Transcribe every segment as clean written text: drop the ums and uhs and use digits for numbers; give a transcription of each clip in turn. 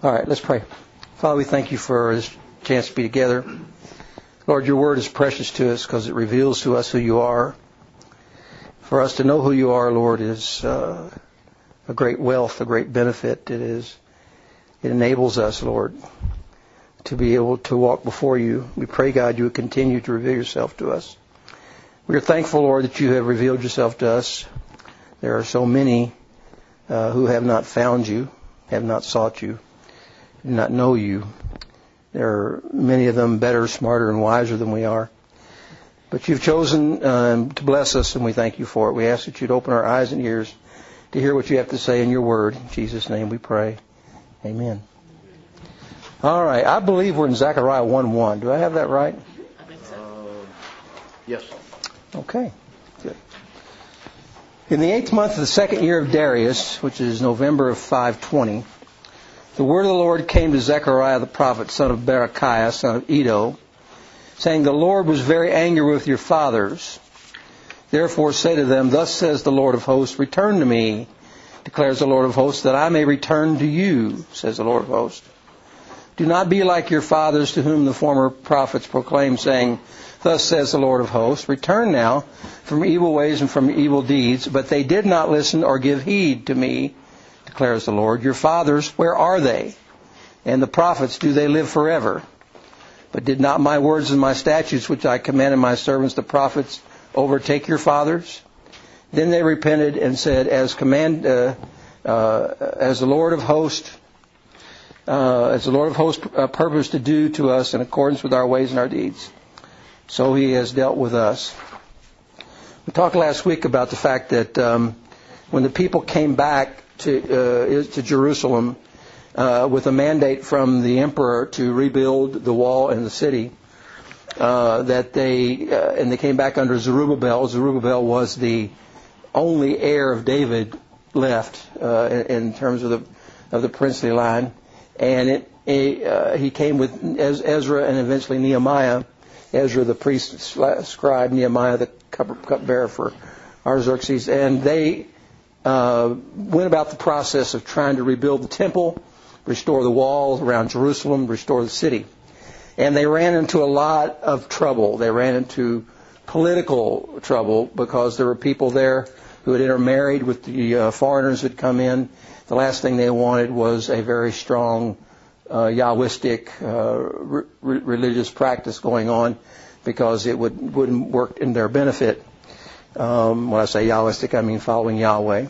All right, let's pray. Father, we thank you for this chance to be together. Lord, your word is precious to us because it reveals to us who you are. For us to know who you are, Lord, is a great wealth, a great benefit. It enables us, Lord, to be able to walk before you. We pray, God, you would continue to reveal yourself to us. We are thankful, Lord, that you have revealed yourself to us. There are so many who have not found you, have not sought you, do not know you. There are many of them better, smarter, and wiser than we are. But you've chosen to bless us, and we thank you for it. We ask that you'd open our eyes and ears to hear what you have to say in your word. In Jesus' name we pray. Amen. All right. I believe we're in Zechariah 1:1. Do I have that right? I think so. Yes. Okay. Good. In the 8th month of the 2nd year of Darius, which is November of 520, the word of the Lord came to Zechariah the prophet, son of Berechiah, son of Iddo, saying, the Lord was very angry with your fathers. Therefore say to them, thus says the Lord of hosts, return to me, declares the Lord of hosts, that I may return to you, says the Lord of hosts. Do not be like your fathers to whom the former prophets proclaimed, saying, thus says the Lord of hosts, return now from evil ways and from evil deeds. But they did not listen or give heed to me, declares the Lord. Your fathers, where are they? And the prophets, do they live forever? But did not my words and my statutes, which I commanded my servants the prophets, overtake your fathers? Then they repented and said, as the Lord of hosts purposed to do to us in accordance with our ways and our deeds, so he has dealt with us. We talked last week about the fact that when the people came back to Jerusalem with a mandate from the emperor to rebuild the wall and the city, they came back under Zerubbabel. Zerubbabel was the only heir of David left in terms of the princely line, and he came with Ezra and eventually Nehemiah. Ezra the priest scribe, Nehemiah the cupbearer for Artaxerxes, and they went about the process of trying to rebuild the temple, restore the walls around Jerusalem, restore the city. And they ran into a lot of trouble. They ran into political trouble because there were people there who had intermarried with the foreigners that had come in. The last thing they wanted was a very strong Yahwistic religious practice going on, because it wouldn't work in their benefit. When I say Yahwistic, I mean following Yahweh.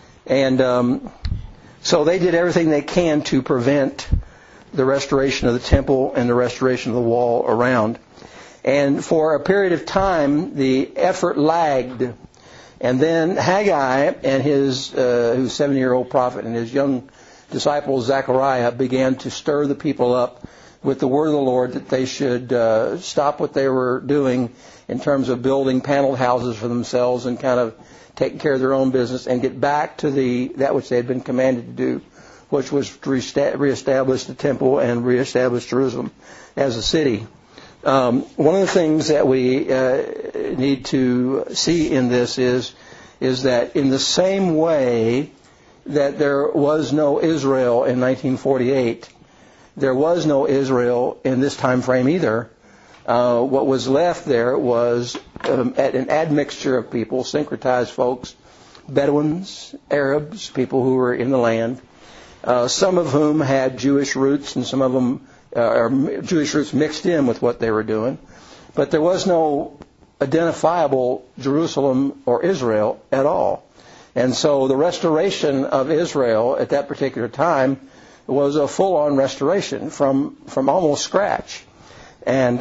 And so they did everything they can to prevent the restoration of the temple and the restoration of the wall around. And for a period of time, the effort lagged. And then Haggai and who's a 70-year-old prophet, and his young disciple Zechariah began to stir the people up with the word of the Lord that they should stop what they were doing in terms of building paneled houses for themselves and kind of taking care of their own business and get back to that which they had been commanded to do, which was to reestablish the temple and reestablish Jerusalem as a city. One of the things that we need to see in this is that in the same way that there was no Israel in 1948, there was no Israel in this time frame either. What was left there was an admixture of people, syncretized folks, Bedouins, Arabs, people who were in the land, some of whom had Jewish roots and some of them Jewish roots mixed in with what they were doing. But there was no identifiable Jerusalem or Israel at all. And so the restoration of Israel at that particular time was a full-on restoration from almost scratch. And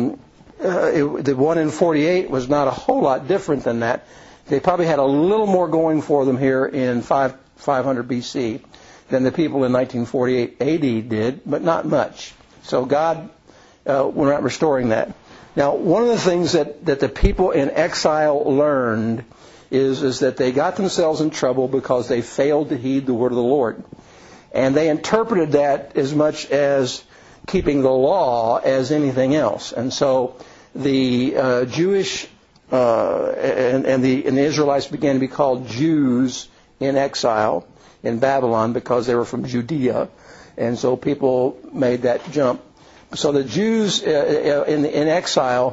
the one in 48 was not a whole lot different than that. They probably had a little more going for them here in 500 BC than the people in 1948 AD did, but not much. So God, we're not restoring that. Now, one of the things that the people in exile learned is that they got themselves in trouble because they failed to heed the word of the Lord. And they interpreted that as much as keeping the law as anything else. And so the Jewish and the Israelites began to be called Jews in exile in Babylon because they were from Judea. And so people made that jump. So the Jews in exile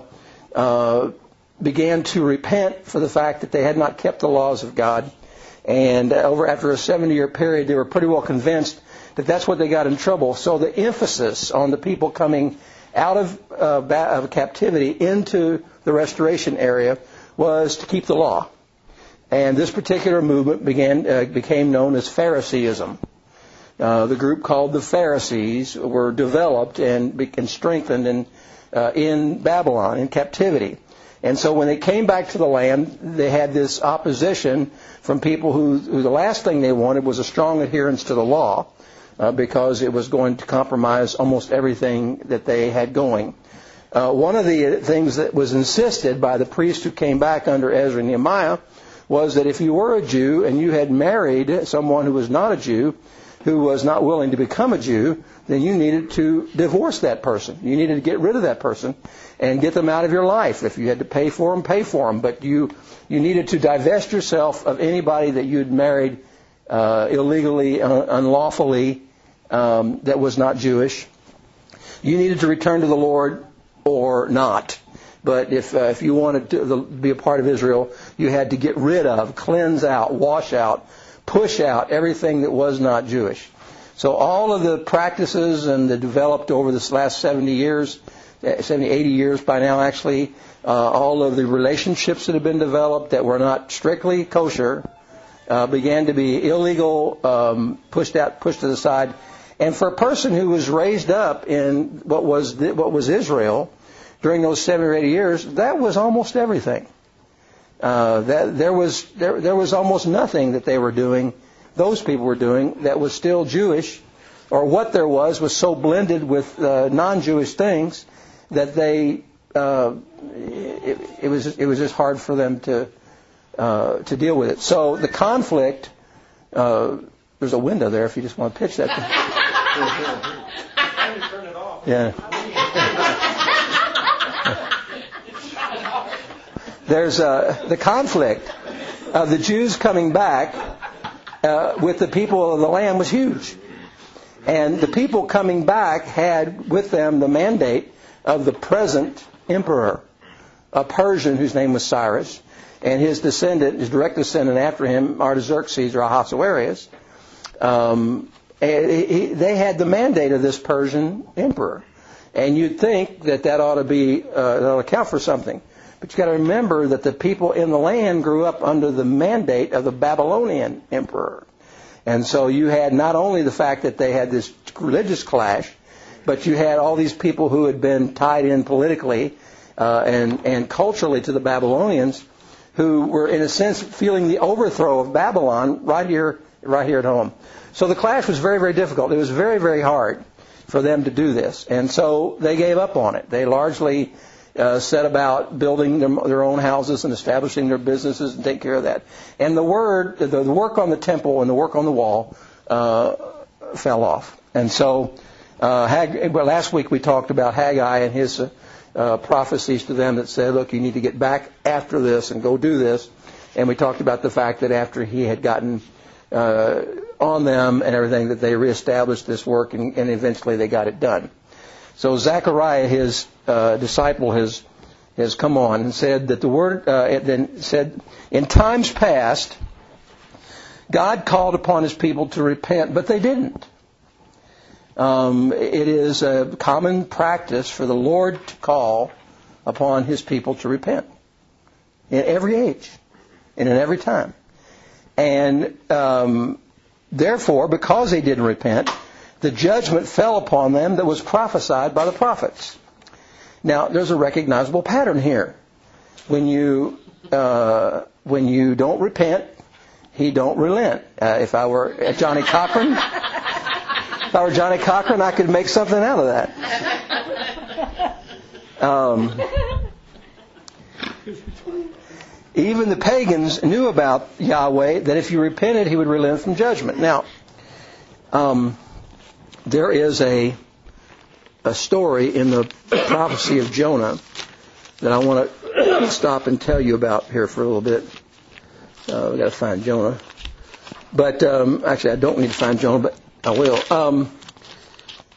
began to repent for the fact that they had not kept the laws of God. And after a 70-year period, they were pretty well convinced that that's what they got in trouble. So the emphasis on the people coming out of captivity into the restoration area was to keep the law. And this particular movement became known as Phariseeism. The group called the Pharisees were developed and strengthened in Babylon, in captivity. And so when they came back to the land, they had this opposition from people who the last thing they wanted was a strong adherence to the law, because it was going to compromise almost everything that they had going. One of the things that was insisted by the priests who came back under Ezra and Nehemiah was that if you were a Jew and you had married someone who was not a Jew, who was not willing to become a Jew, then you needed to divorce that person. You needed to get rid of that person and get them out of your life. If you had to pay for them, pay for them. But you needed to divest yourself of anybody that you had married illegally, unlawfully, that was not Jewish. You needed to return to the Lord or not. But if you wanted to be a part of Israel, you had to get rid of, cleanse out, wash out, push out everything that was not Jewish. So all of the practices and the developed over this last 70 years, 70, 80 years by now actually, all of the relationships that have been developed that were not strictly kosher began to be illegal, pushed to the side. And for a person who was raised up in what was Israel during those 70 or 80 years, that was almost everything. There was almost nothing that they were doing, those people were doing, that was still Jewish, or what there was so blended with non-Jewish things that it was just hard for them to deal with it. So the conflict, there's a window there if you just want to pitch that. Turn it off. Yeah. There's the conflict of the Jews coming back with the people of the land was huge. And the people coming back had with them the mandate of the present emperor, a Persian whose name was Cyrus, and his direct descendant after him, Artaxerxes or Ahasuerus. They had the mandate of this Persian emperor. And you'd think that ought to account for something. But you've got to remember that the people in the land grew up under the mandate of the Babylonian emperor. And so you had not only the fact that they had this religious clash, but you had all these people who had been tied in politically and culturally to the Babylonians, who were, in a sense, feeling the overthrow of Babylon right here at home. So the clash was very, very difficult. It was very, very hard for them to do this. And so they gave up on it. They largely set about building their own houses and establishing their businesses and take care of that. And the work on the temple and the work on the wall fell off. And so last week we talked about Haggai and his prophecies to them that said, look, you need to get back after this and go do this. And we talked about the fact that after he had gotten on them and everything, that they reestablished this work and eventually they got it done. So Zechariah, his disciple, has come on and said that the word then said, in times past, God called upon His people to repent, but they didn't. It is a common practice for the Lord to call upon His people to repent in every age and in every time. And therefore, because they didn't repent, the judgment fell upon them that was prophesied by the prophets. Now, there's a recognizable pattern here. When you don't repent, He don't relent. If I were Johnny Cochran, I could make something out of that. Even the pagans knew about Yahweh, that if you repented, He would relent from judgment. Now, there is a story in the prophecy of Jonah that I want to stop and tell you about here for a little bit. We've got to find Jonah. But actually, I don't need to find Jonah, but I will.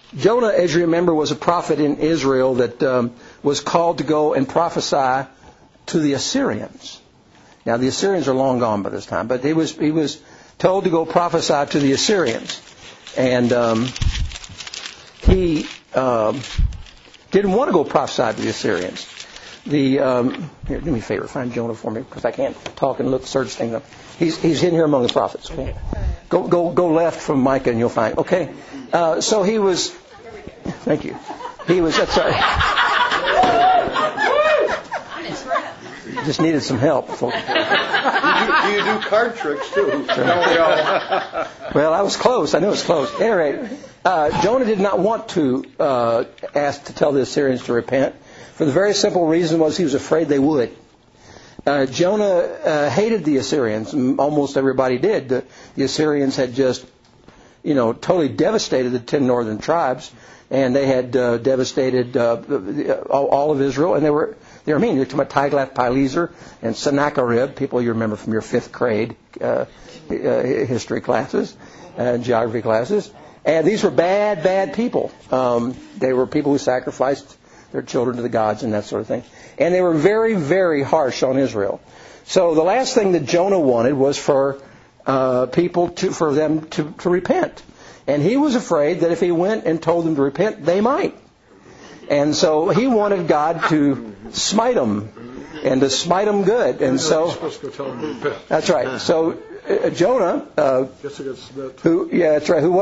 Jonah, as you remember, was a prophet in Israel that was called to go and prophesy to the Assyrians. Now, the Assyrians are long gone by this time, but he was told to go prophesy to the Assyrians. And he didn't want to go prophesy to the Assyrians. Here, do me a favor, find Jonah for me, because I can't talk and search things up. He's hidden here among the prophets. Okay? Go left from Micah and you'll find. Okay. So he was. Thank you. He was. That's right. Just needed some help. Do you do card tricks too? Well, I was close. I knew it was close. At any rate, Jonah did not want to ask to tell the Assyrians to repent. For the very simple reason was he was afraid they would. Jonah hated the Assyrians. Almost everybody did. The Assyrians had just, totally devastated the 10 northern tribes, and they had devastated all of Israel. And they were mean. You're talking about Tiglath-Pileser and Sennacherib, people you remember from your 5th grade history classes and geography classes. And these were bad people. They were people who sacrificed their children to the gods and that sort of thing. And they were very, very harsh on Israel. So the last thing that Jonah wanted was for them to repent. And he was afraid that if he went and told them to repent, they might. And so he wanted God to smite them, and to smite them good. And so supposed to go tell them to repent. That's right. So Jonah, who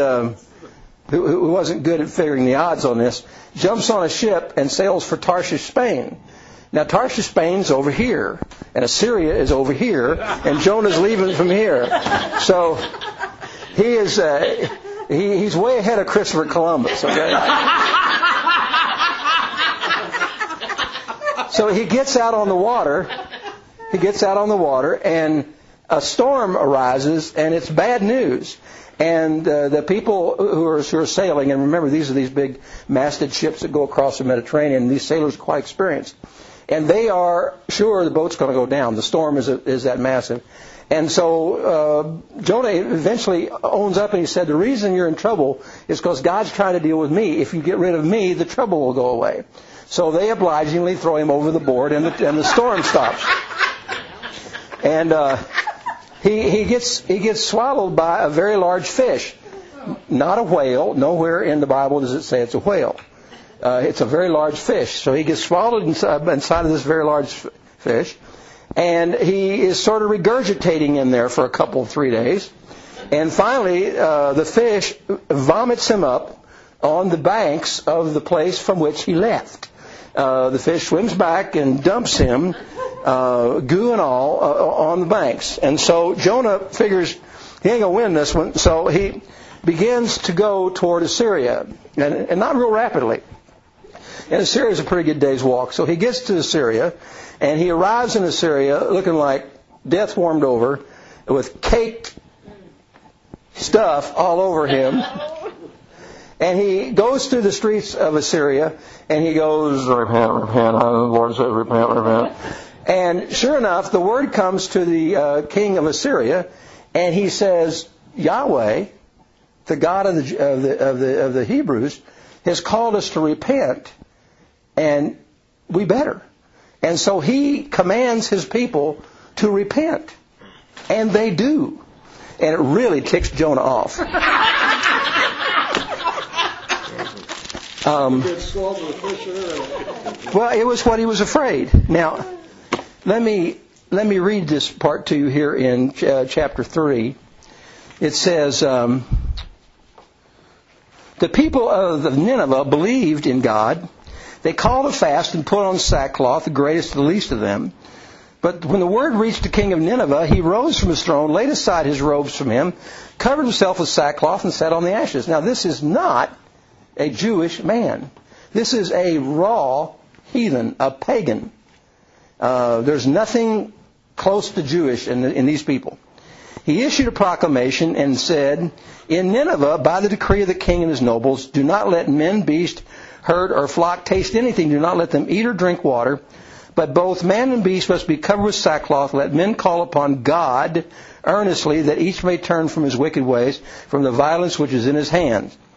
wasn't good at figuring the odds on this, jumps on a ship and sails for Tarshish, Spain. Now Tarshish, Spain's over here, and Assyria is over here, and Jonah's leaving from here. So he is he's way ahead of Christopher Columbus. Okay. So he gets out on the water. And a storm arises, and it's bad news. And the people who are sailing, and remember, these are these big masted ships that go across the Mediterranean. And these sailors are quite experienced, and they are sure the boat's going to go down. The storm is that massive. And so Jonah eventually owns up, and he said, "The reason you're in trouble is because God's trying to deal with me. If you get rid of me, the trouble will go away." So they obligingly throw him over the board, and the storm stops. And he gets swallowed by a very large fish, not a whale. Nowhere in the Bible does it say it's a whale. It's a very large fish. So he gets swallowed inside of this very large fish, and he is sort of regurgitating in there for 3 days. And finally, the fish vomits him up on the banks of the place from which he left. The fish swims back and dumps him, goo and all, on the banks. And so Jonah figures he ain't going to win this one, so he begins to go toward Assyria, and not real rapidly. And Assyria is a pretty good day's walk. So he gets to Assyria, and he arrives in Assyria looking like death warmed over, with caked stuff all over him. And he goes through the streets of Assyria, and he goes, "Repent, repent." The Lord says, "Repent, repent." And sure enough, the word comes to the king of Assyria, and he says, "Yahweh, the God of the Hebrews, has called us to repent, and we better." And so he commands his people to repent, and they do. And it really ticks Jonah off. Well, it was what he was afraid. Now, let me read this part to you here in chapter 3. It says, the people of Nineveh believed in God. They called a fast and put on sackcloth, the greatest and the least of them. But when the word reached the king of Nineveh, he rose from his throne, laid aside his robes from him, covered himself with sackcloth, and sat on the ashes. Now, this is not a Jewish man. This is a raw heathen, a pagan. There's nothing close to Jewish in these people. He issued a proclamation and said, "In Nineveh, by the decree of the king and his nobles, do not let men, beast, herd, or flock taste anything. Do not let them eat or drink water. But both man and beast must be covered with sackcloth. Let men call upon God earnestly, that each may turn from his wicked ways, from the violence which is in his hands."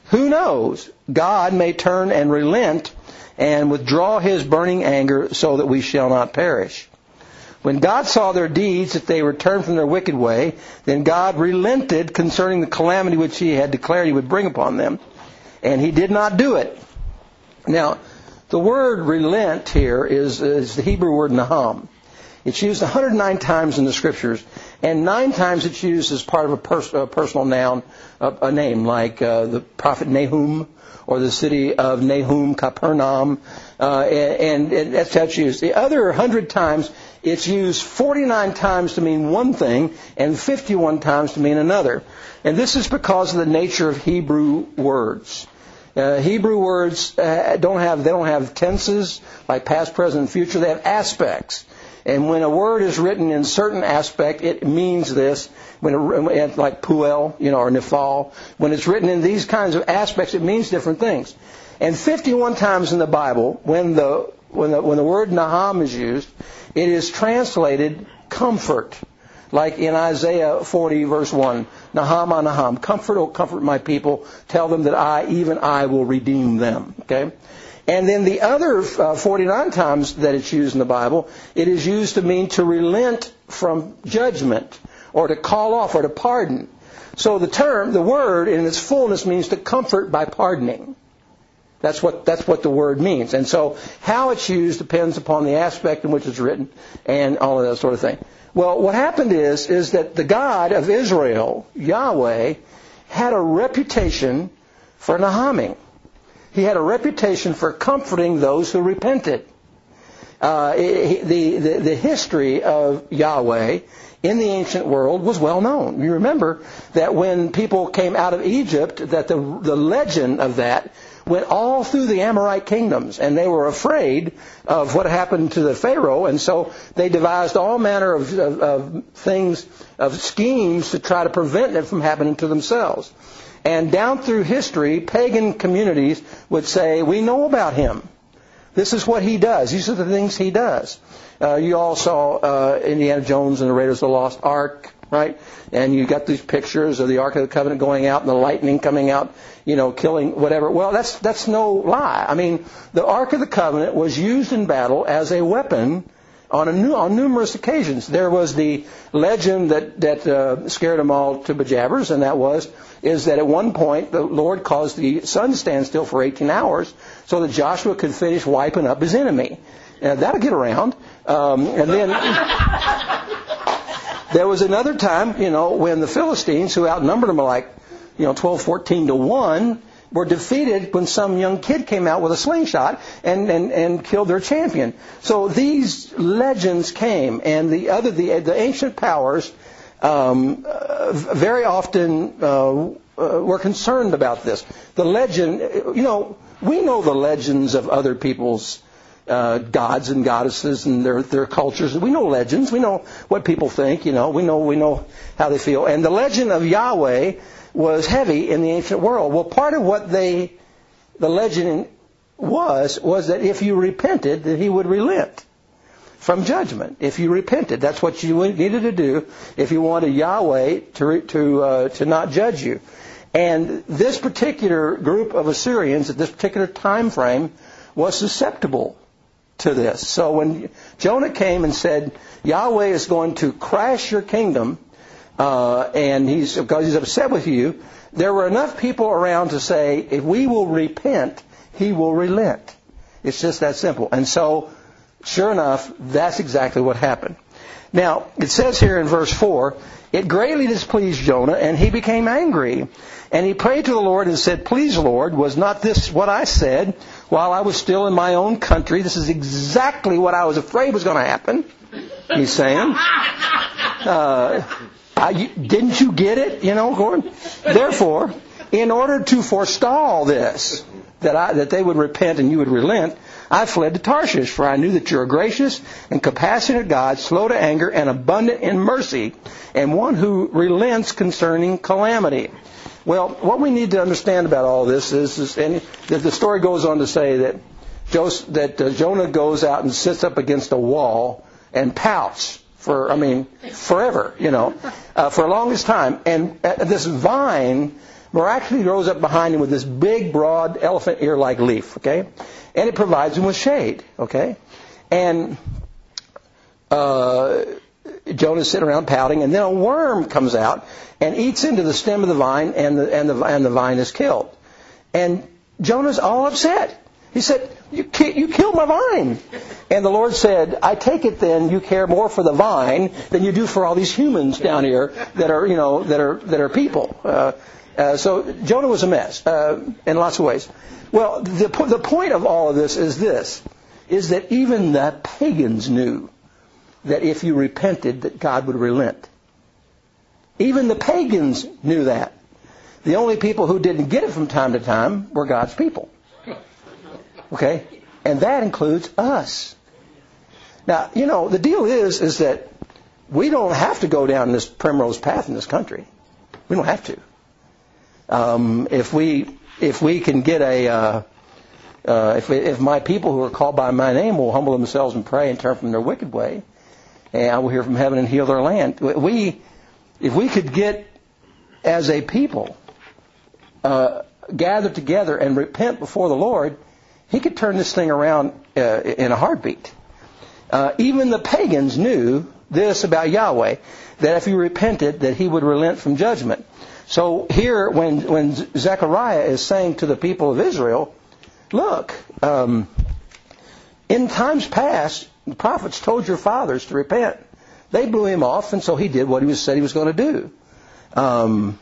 Who knows? God may turn and relent and withdraw his burning anger so that we shall not perish. When God saw their deeds, that they returned from their wicked way, then God relented concerning the calamity which he had declared he would bring upon them. And he did not do it. Now, the word relent here is the Hebrew word naham. It's used 109 times in the Scriptures, and 9 times it's used as part of a personal noun, a name, like the prophet Nahum, or the city of Nahum, Capernaum, and that's how it's used. The other 100 times, it's used 49 times to mean one thing, and 51 times to mean another. And this is because of the nature of Hebrew words. Hebrew words don't have tenses like past, present, and future. They have aspects. And when a word is written in certain aspect, it means this. Like puel, or nifal. When it's written in these kinds of aspects, it means different things. And 51 times in the Bible, when the word naham is used, it is translated comfort. Like in Isaiah 40, verse 1, Naham anaham, comfort, O comfort my people, tell them that even I will redeem them. Okay? And then the other 49 times that it's used in the Bible, it is used to mean to relent from judgment, or to call off, or to pardon. So the word in its fullness means to comfort by pardoning. That's what the word means. And so how it's used depends upon the aspect in which it's written and all of that sort of thing. Well, what happened is that the God of Israel, Yahweh, had a reputation for nahaming. He had a reputation for comforting those who repented. The history of Yahweh in the ancient world was well known. You remember that when people came out of Egypt, that the legend of that went all through the Amorite kingdoms, and they were afraid of what happened to the Pharaoh, and so they devised all manner of things, of schemes to try to prevent it from happening to themselves. And down through history, pagan communities would say, we know about him. This is what he does. These are the things he does. You all saw Indiana Jones and the Raiders of the Lost Ark, right? And you got these pictures of the Ark of the Covenant going out and the lightning coming out, killing whatever. Well, that's no lie. I mean, the Ark of the Covenant was used in battle as a weapon on numerous occasions. There was the legend that scared them all to bejabbers, and that is that at one point the Lord caused the sun to stand still for 18 hours so that Joshua could finish wiping up his enemy. That'll get around. And then there was another time, when the Philistines, who outnumbered them like, 12, 14 to 1, were defeated when some young kid came out with a slingshot and killed their champion. So these legends came, and the ancient powers very often were concerned about this. The legend, we know the legends of other people's gods and goddesses and their cultures. We know legends. We know what people think. We know how they feel. And the legend of Yahweh was heavy in the ancient world. Well, part of what the legend was that if you repented, that he would relent from judgment. If you repented, that's what you needed to do if you wanted Yahweh to not judge you. And this particular group of Assyrians at this particular time frame was susceptible to this. So when Jonah came and said, Yahweh is going to crash your kingdom, and because he's upset with you, there were enough people around to say, if we will repent, he will relent. It's just that simple. And so, sure enough, that's exactly what happened. Now, it says here in verse 4, it greatly displeased Jonah, and he became angry. And he prayed to the Lord and said, Please, Lord, was not this what I said while I was still in my own country? This is exactly what I was afraid was going to happen, he's saying. Didn't you get it? Gordon? Therefore, in order to forestall this, that they would repent and you would relent, I fled to Tarshish, for I knew that you're a gracious and compassionate God, slow to anger and abundant in mercy, and one who relents concerning calamity. Well, what we need to understand about all this is and the story goes on to say that Jonah goes out and sits up against a wall and pouts forever, for the longest time. And this vine miraculously grows up behind him with this big, broad, elephant ear-like leaf, okay? And it provides him with shade, okay? And Jonah's sitting around pouting, and then a worm comes out and eats into the stem of the vine, and the vine is killed. And Jonah's all upset. He said, you killed my vine. And the Lord said, I take it then you care more for the vine than you do for all these humans down here that are people. So Jonah was a mess in lots of ways. Well, the point of all of this is that even the pagans knew that if you repented, that God would relent. Even the pagans knew that. The only people who didn't get it from time to time were God's people. Okay? And that includes us. Now, the deal is that we don't have to go down this primrose path in this country. We don't have to. If we can get if my people who are called by my name will humble themselves and pray and turn from their wicked way, and I will hear from heaven and heal their land. If we could get as a people gathered together and repent before the Lord, He could turn this thing around in a heartbeat. Even the pagans knew this about Yahweh, that if He repented, that He would relent from judgment. So here, when Zechariah is saying to the people of Israel, look, in times past, the prophets told your fathers to repent. They blew Him off, and so He did what He said He was going to do.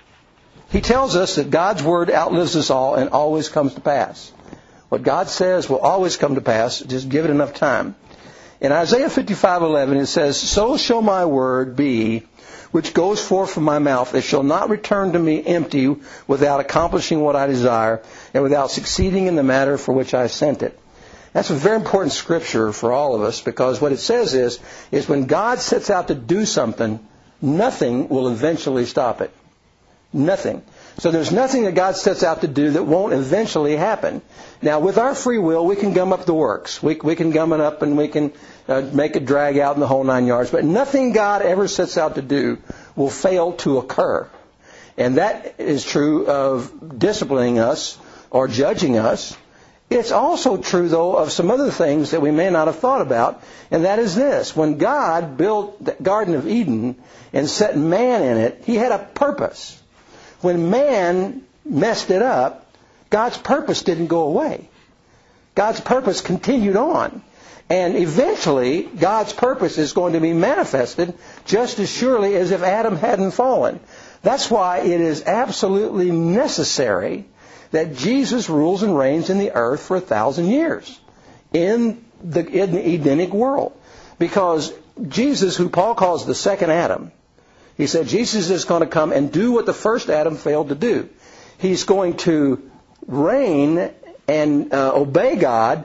He tells us that God's Word outlives us all and always comes to pass. What God says will always come to pass. Just give it enough time. In Isaiah 55:11, it says, so shall my word be, which goes forth from my mouth. It shall not return to me empty, without accomplishing what I desire, and without succeeding in the matter for which I sent it. That's a very important scripture for all of us, because what it says is when God sets out to do something, nothing will eventually stop it. Nothing. So there's nothing that God sets out to do that won't eventually happen. Now, with our free will, we can gum up the works. We can gum it up and we can make it drag out in the whole 9 yards. But nothing God ever sets out to do will fail to occur. And that is true of disciplining us or judging us. It's also true, though, of some other things that we may not have thought about. And that is this. When God built the Garden of Eden and set man in it, He had a purpose. When man messed it up, God's purpose didn't go away. God's purpose continued on. And eventually, God's purpose is going to be manifested just as surely as if Adam hadn't fallen. That's why it is absolutely necessary that Jesus rules and reigns in the earth for 1,000 years in the Edenic world. Because Jesus, who Paul calls the second Adam, he said Jesus is going to come and do what the first Adam failed to do. He's going to reign and obey God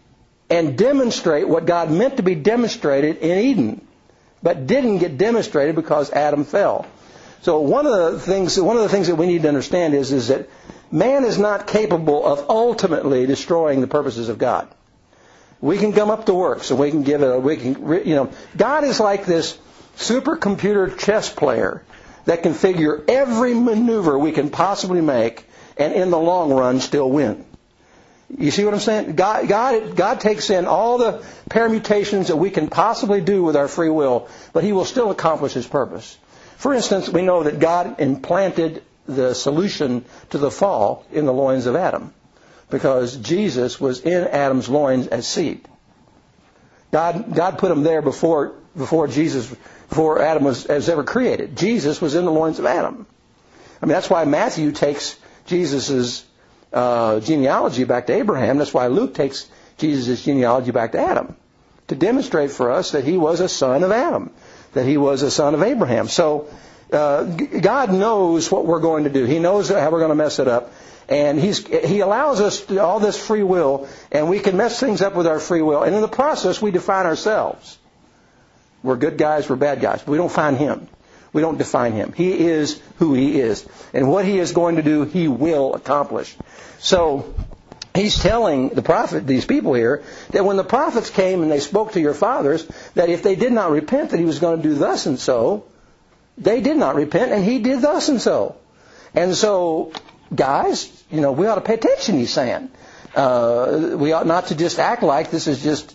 and demonstrate what God meant to be demonstrated in Eden, but didn't get demonstrated because Adam fell. So one of the things that we need to understand is that man is not capable of ultimately destroying the purposes of God. We can gum up the works, and we can give it. God is like this supercomputer chess player that can figure every maneuver we can possibly make, and in the long run still win. You see what I'm saying? God takes in all the permutations that we can possibly do with our free will, but He will still accomplish His purpose. For instance, we know that God implanted the solution to the fall in the loins of Adam, because Jesus was in Adam's loins as seed. God put him there before Adam was ever created. Jesus was in the loins of Adam. I mean, that's why Matthew takes Jesus' genealogy back to Abraham. That's why Luke takes Jesus' genealogy back to Adam, to demonstrate for us that he was a son of Adam, that he was a son of Abraham. So God knows what we're going to do. He knows how we're going to mess it up. And He allows us all this free will, and we can mess things up with our free will. And in the process, we define ourselves. We're good guys, we're bad guys. We don't find Him. We don't define Him. He is who He is. And what He is going to do, He will accomplish. So He's telling the prophet, these people here, that when the prophets came and they spoke to your fathers, that if they did not repent, that He was going to do thus and so, they did not repent, and He did thus and so. And so, guys, we ought to pay attention, he's saying. We ought not to just act like this is just,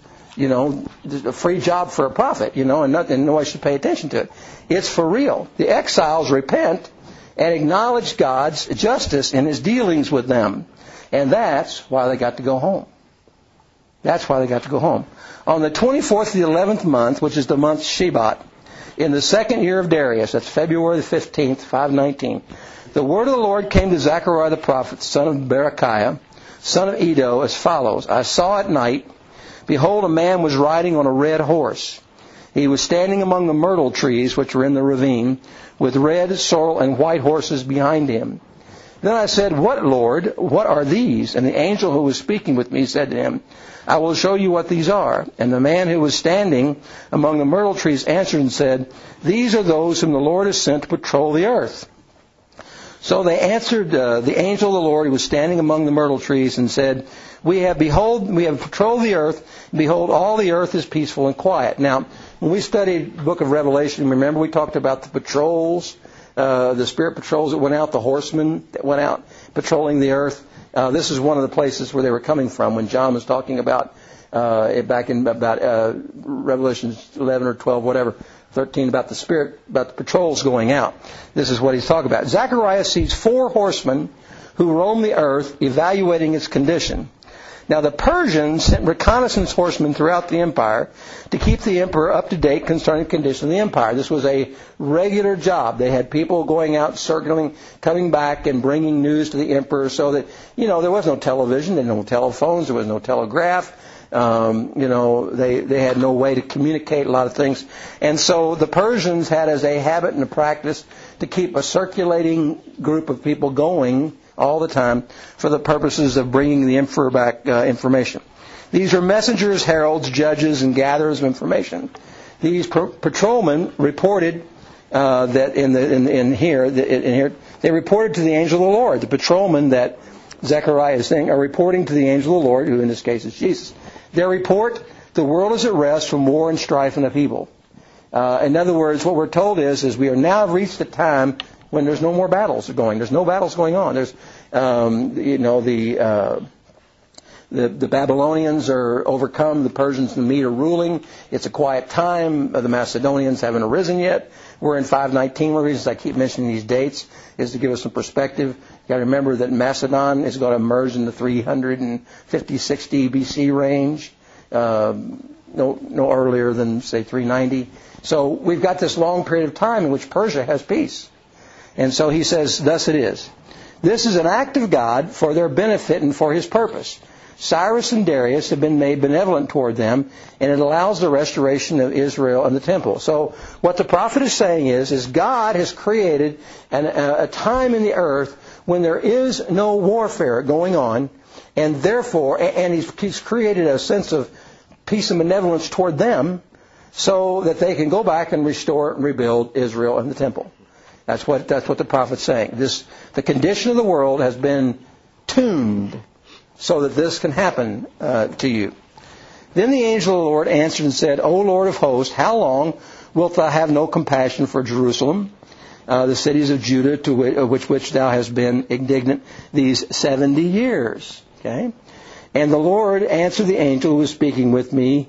a free job for a prophet, and no one should pay attention to it. It's for real. The exiles repent and acknowledge God's justice in his dealings with them. And that's why they got to go home. That's why they got to go home. On the 24th of the 11th month, which is the month Shebat, in the second year of Darius, that's February the 15th, 519, the word of the Lord came to Zechariah the prophet, son of Berechiah, son of Iddo, as follows. I saw at night, behold, a man was riding on a red horse. He was standing among the myrtle trees which were in the ravine, with red, sorrel, and white horses behind him. Then I said, What, Lord? What are these? And the angel who was speaking with me said to him, I will show you what these are. And the man who was standing among the myrtle trees answered and said, These are those whom the Lord has sent to patrol the earth. So they answered the angel of the Lord who was standing among the myrtle trees and said, we have patrolled the earth, and behold, all the earth is peaceful and quiet. Now, when we studied the book of Revelation, remember we talked about the patrols, the spirit patrols that went out, the horsemen that went out patrolling the earth. This is one of the places where they were coming from when John was talking about back in Revelation 11 or 12, whatever, 13, about the patrols going out. This is what he's talking about. Zechariah sees 4 horsemen who roam the earth, evaluating its condition. Now the Persians sent reconnaissance horsemen throughout the empire to keep the emperor up to date concerning the condition of the empire. This was a regular job. They had people going out, circling, coming back, and bringing news to the emperor so that, there was no television, there were no telephones, there was no telegraph. They had no way to communicate a lot of things. And so the Persians had as a habit and a practice to keep a circulating group of people going all the time for the purposes of bringing the emperor back information. These are messengers, heralds, judges, and gatherers of information. These patrolmen reported that in here they reported to the angel of the Lord. The patrolmen that Zechariah is saying are reporting to the angel of the Lord, who in this case is Jesus. Their report: the world is at rest from war and strife and upheaval. In other words, what we're told is we are now reached the time when there's no more battles going. There's no battles going on. There's, the Babylonians are overcome. The Persians and the Mede are ruling. It's a quiet time. The Macedonians haven't arisen yet. We're in 519. One of the reasons I keep mentioning these dates is to give us some perspective. You've got to remember that Macedon is going to emerge in the 350, 60 BC range. No earlier than, say, 390. So we've got this long period of time in which Persia has peace. And so he says, thus it is. This is an act of God for their benefit and for his purpose. Cyrus and Darius have been made benevolent toward them, and it allows the restoration of Israel and the temple. So what the prophet is saying is God has created a time in the earth when there is no warfare going on, and therefore, and he's created a sense of peace and benevolence toward them so that they can go back and restore and rebuild Israel and the temple. That's what the prophet's saying. The condition of the world has been tuned so that this can happen to you. Then the angel of the Lord answered and said, O Lord of hosts, how long wilt thou have no compassion for Jerusalem, the cities of Judah, to which thou hast been indignant these 70 years? Okay? And the Lord answered the angel who was speaking with me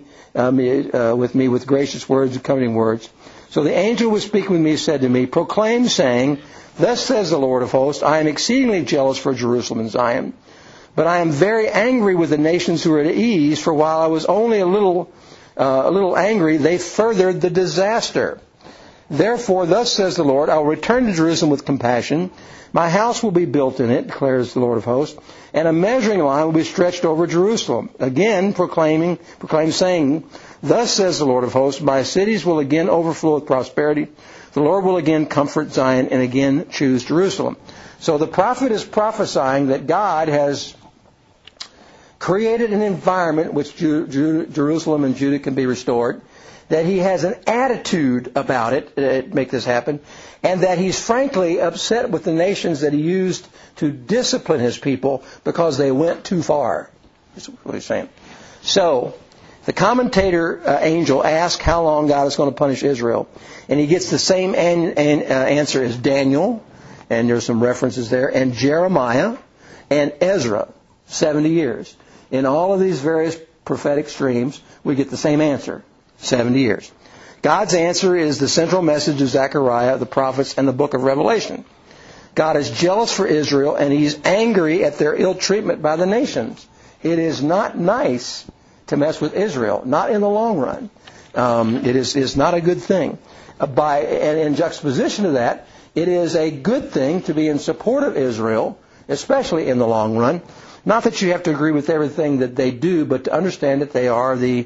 with gracious words and comforting words. So the angel who was speaking with me said to me, proclaim, saying, Thus says the Lord of hosts, I am exceedingly jealous for Jerusalem and Zion, but I am very angry with the nations who are at ease, for while I was only a little angry, they furthered the disaster. Therefore, thus says the Lord, I will return to Jerusalem with compassion. My house will be built in it, declares the Lord of hosts, and a measuring line will be stretched over Jerusalem. Again, proclaim, saying, Thus says the Lord of hosts, my cities will again overflow with prosperity. The Lord will again comfort Zion and again choose Jerusalem. So the prophet is prophesying that God has created an environment in which Jerusalem and Judah can be restored, that he has an attitude about it to make this happen, and that he's frankly upset with the nations that he used to discipline his people because they went too far. That's what he's saying. So the commentator angel asks how long God is going to punish Israel. And he gets the same answer as Daniel and there's some references there, and Jeremiah and Ezra, 70 years. In all of these various prophetic streams, we get the same answer, 70 years. God's answer is the central message of Zechariah, the prophets, and the book of Revelation. God is jealous for Israel, and He's angry at their ill treatment by the nations. It is not nice to mess with Israel, not in the long run. It is not a good thing. And in juxtaposition to that, it is a good thing to be in support of Israel, especially in the long run. Not that you have to agree with everything that they do, but to understand that they are the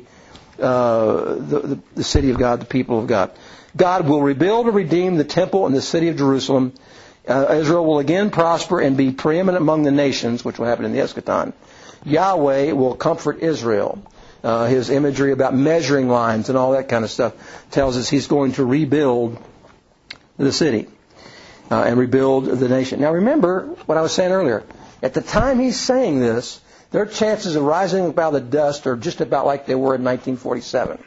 city of God, the people of God. God will rebuild and redeem the temple and the city of Jerusalem. Israel will again prosper and be preeminent among the nations, which will happen in the eschaton. Yahweh will comfort Israel. His imagery about measuring lines and all that kind of stuff tells us He's going to rebuild the city and rebuild the nation. Now remember what I was saying earlier. At the time He's saying this, their chances of rising up out of the dust are just about like they were in 1947.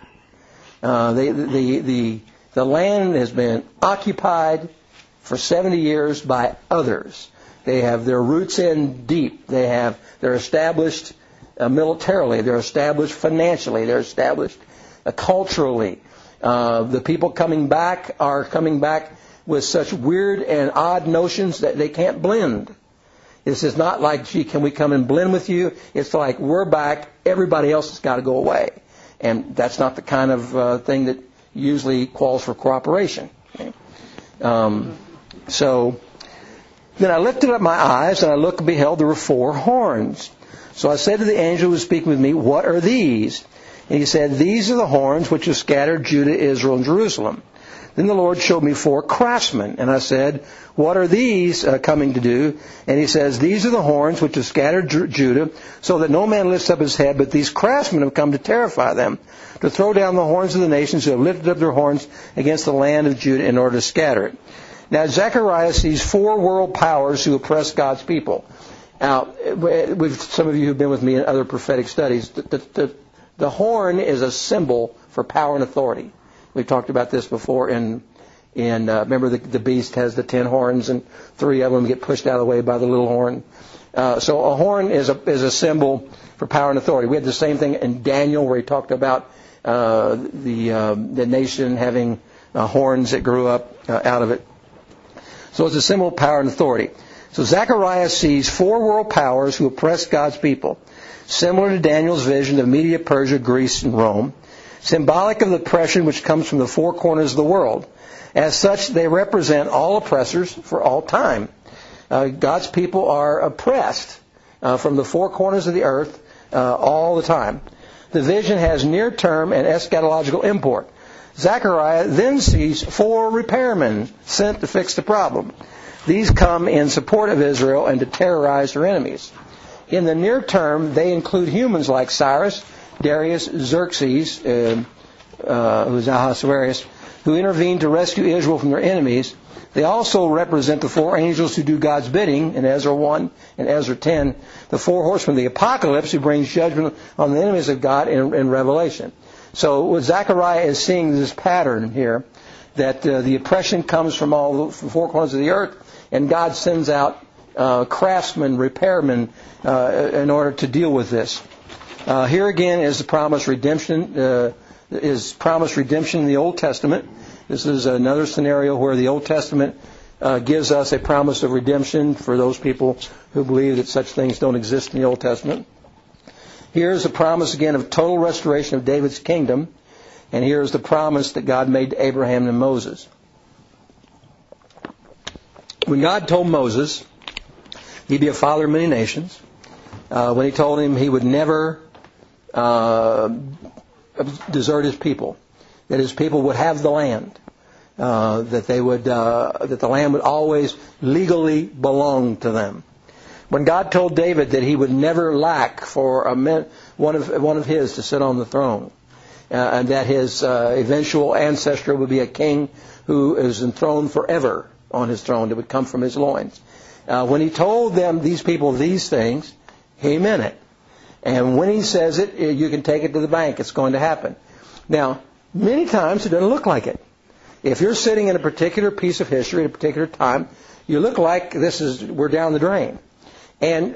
The land has been occupied for 70 years by others. They have their roots in deep. They're established militarily. They're established financially. They're established culturally. The people coming back are coming back with such weird and odd notions that they can't blend. This is not like, gee, can we come and blend with you? It's like, we're back. Everybody else has got to go away. And that's not the kind of thing that usually calls for cooperation. Okay? So then I lifted up my eyes, and I looked and beheld there were 4 horns. So I said to the angel who was speaking with me, what are these? And he said, these are the horns which have scattered Judah, Israel, and Jerusalem. Then the Lord showed me 4 craftsmen, and I said, what are these coming to do? And He says, these are the horns which have scattered Judah, so that no man lifts up his head, but these craftsmen have come to terrify them, to throw down the horns of the nations who have lifted up their horns against the land of Judah in order to scatter it. Now Zechariah sees 4 world powers who oppress God's people. Now, with some of you who've been with me in other prophetic studies, the horn is a symbol for power and authority. We've talked about this before. Remember the beast has the 10 horns, and 3 of them get pushed out of the way by the little horn. So a horn is a symbol for power and authority. We had the same thing in Daniel, where he talked about the nation having horns that grew up out of it. So it's a symbol of power and authority. So Zechariah sees 4 world powers who oppress God's people, similar to Daniel's vision of Media, Persia, Greece, and Rome, symbolic of the oppression which comes from the 4 corners of the world. As such, they represent all oppressors for all time. God's people are oppressed from the 4 corners of the earth all the time. The vision has near-term and eschatological import. Zechariah then sees 4 repairmen sent to fix the problem. These come in support of Israel and to terrorize her enemies. In the near term, they include humans like Cyrus, Darius, Xerxes, who is Ahasuerus, who intervened to rescue Israel from their enemies. They also represent the 4 angels who do God's bidding in Ezra 1 and Ezra 10, the 4 horsemen of the apocalypse who brings judgment on the enemies of God in Revelation. So what Zechariah is seeing this pattern here, that the oppression comes from all the 4 corners of the earth, and God sends out craftsmen, repairmen, in order to deal with this. Here again is the promised redemption. Is promised redemption in the Old Testament. This is another scenario where the Old Testament gives us a promise of redemption for those people who believe that such things don't exist in the Old Testament. Here's the promise again of total restoration of David's kingdom. And here's the promise that God made to Abraham and Moses. When God told Moses he'd be a father of many nations, when He told him He would never desert His people, that His people would have the land, that the land would always legally belong to them. When God told David that he would never lack for one of his to sit on the throne, and that his eventual ancestor would be a king who is enthroned forever on his throne, that would come from his loins. When He told them, these people, these things, He meant it. And when He says it, you can take it to the bank. It's going to happen. Now, many times it doesn't look like it. If you're sitting in a particular piece of history at a particular time, You look like we're down the drain. And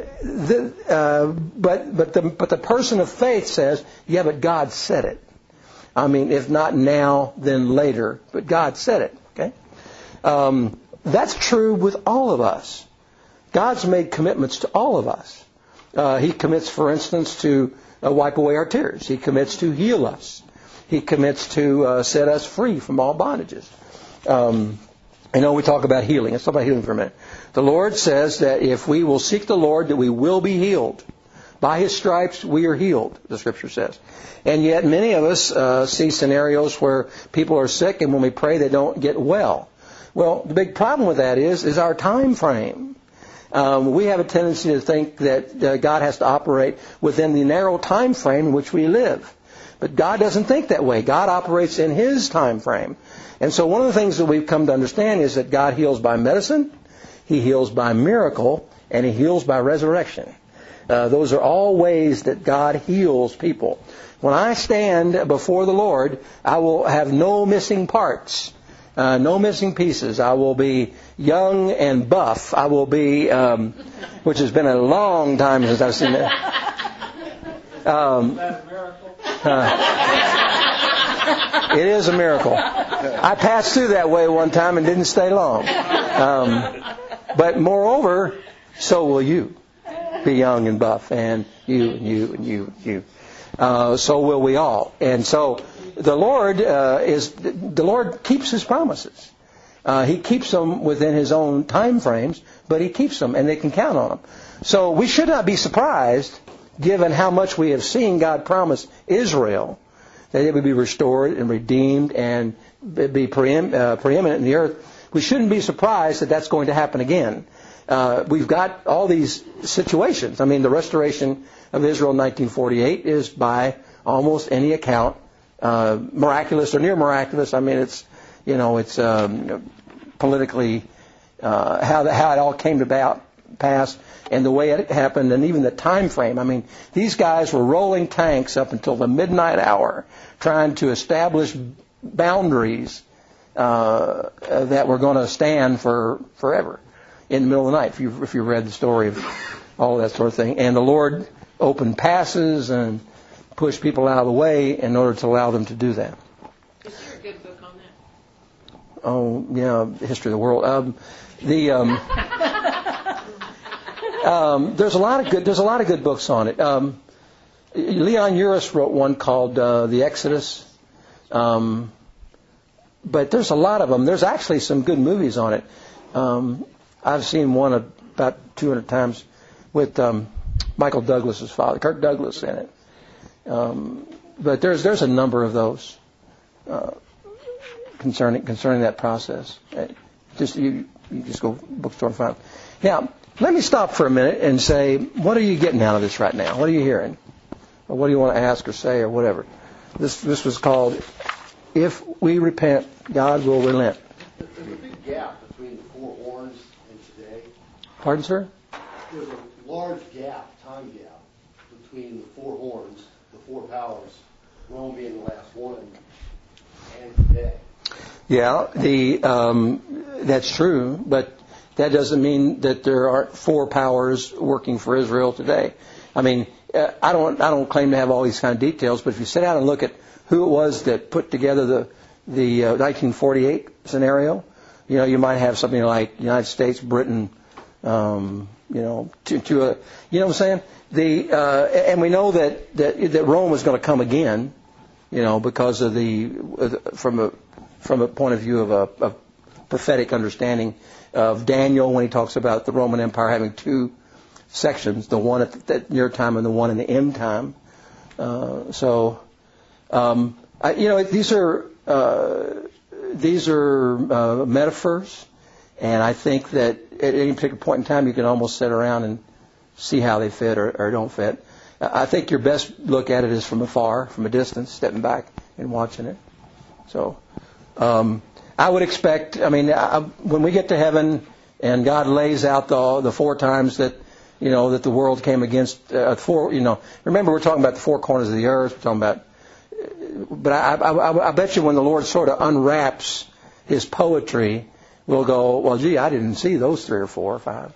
but the person of faith says, yeah, but God said it. I mean, if not now, then later. But God said it. Okay, that's true with all of us. God's made commitments to all of us. He commits, for instance, to wipe away our tears. He commits to heal us. He commits to set us free from all bondages. We talk about healing. Let's talk about healing for a minute. The Lord says that if we will seek the Lord, that we will be healed. By His stripes, we are healed, the Scripture says. And yet many of us see scenarios where people are sick, and when we pray, they don't get well. Well, the big problem with that is our time frame. We have a tendency to think that God has to operate within the narrow time frame in which we live. But God doesn't think that way. God operates in His time frame. And so one of the things that we've come to understand is that God heals by medicine, He heals by miracle, and He heals by resurrection. Those are all ways that God heals people. When I stand before the Lord, I will have no missing parts. No missing pieces. I will be young and buff. I will be, which has been a long time since I've seen that. It is a miracle. I passed through that way one time and didn't stay long. But moreover, so will you be young and buff, and you and you and you and you. So will we all. And so the Lord keeps His promises. He keeps them within His own time frames, but He keeps them, and they can count on them. So we should not be surprised, given how much we have seen God promise Israel, that it would be restored and redeemed and be preeminent in the earth. We shouldn't be surprised that that's going to happen again. We've got all these situations. I mean, the restoration of Israel in 1948 is, by almost any account, miraculous or near miraculous. I mean, it's politically how it all came to pass and the way it happened, and even the time frame. I mean, these guys were rolling tanks up until the midnight hour, trying to establish boundaries that were going to stand for forever in the middle of the night. If you read the story of all of that sort of thing, and the Lord opened passes and pushed people out of the way in order to allow them to do that. Is there a good book on that? Oh, yeah, the history of the world. There's a lot of good books on it. Leon Uris wrote one called The Exodus. But there's a lot of them. There's actually some good movies on it. I've seen one about 200 times with Michael Douglas's father, Kirk Douglas, in it. But there's a number of those concerning that process. You just go bookstore and find them. Now, let me stop for a minute and say, what are you getting out of this right now? What are you hearing? Or what do you want to ask or say or whatever? This was called, If We Repent, God Will Relent. There's a big gap between the four horns and today. Pardon, sir? There's a large time gap, between the four horns, the four powers, Rome being the last one, and today. Yeah, that's true, but that doesn't mean that there aren't four powers working for Israel today. I mean, I don't claim to have all these kind of details, but if you sit down and look at who it was that put together the 1948 scenario, you might have something like United States, Britain, you know what I'm saying? And we know that Rome was going to come again, because of from a point of view of a prophetic understanding of Daniel, when he talks about the Roman Empire having two sections, the one at the near time and the one in the end time. These are metaphors, and I think that at any particular point in time you can almost sit around and see how they fit or don't fit. I think your best look at it is from afar, from a distance, stepping back and watching it. So I would expect, when we get to heaven and God lays out the four times that that the world came against remember, we're talking about the four corners of the earth. We're talking about, but I bet you when the Lord sort of unwraps His poetry, we'll go, well, gee, I didn't see those 3 or 4 or 5.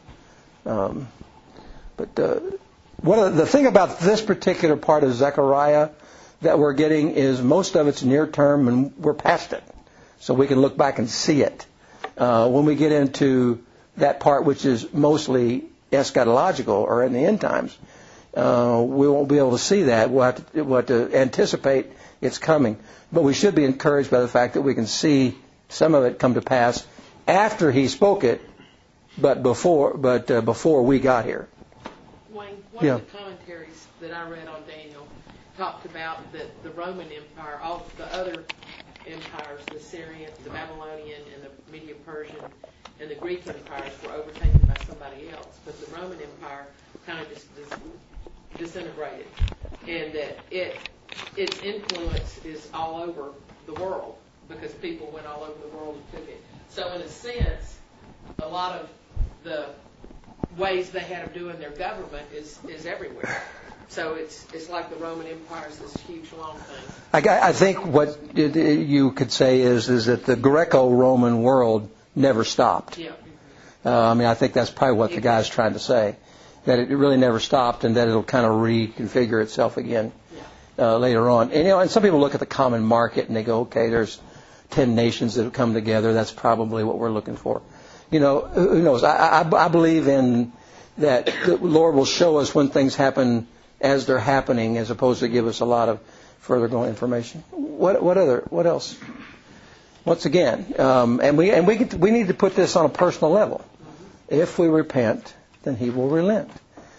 But the thing about this particular part of Zechariah that we're getting is most of it's near term and we're past it. So we can look back and see it. When we get into that part which is mostly eschatological or in the end times, we won't be able to see that. We'll have to anticipate its coming. But we should be encouraged by the fact that we can see some of it come to pass after he spoke it, but before we got here. Wayne, one of the commentaries that I read on Daniel talked about that the Roman Empire, all the other empires, the Syrian, the Babylonian, and the Medo-Persian, and the Greek empires were overtaken by somebody else. But the Roman Empire kind of just disintegrated, and that its influence is all over the world because people went all over the world and took it. So in a sense, a lot of the ways they had of doing their government is everywhere. So it's like the Roman Empire is this huge long thing. I think what you could say is that the Greco-Roman world never stopped. Yeah. I think that's probably what the guy's trying to say, that it really never stopped and that it'll kind of reconfigure itself again later on. And some people look at the common market and they go, okay, there's 10 nations that have come together. That's probably what we're looking for. Who knows? I believe in that the Lord will show us when things happen as they're happening, as opposed to give us a lot of further going information. What else? Once again, and we need to put this on a personal level. If we repent, then He will relent.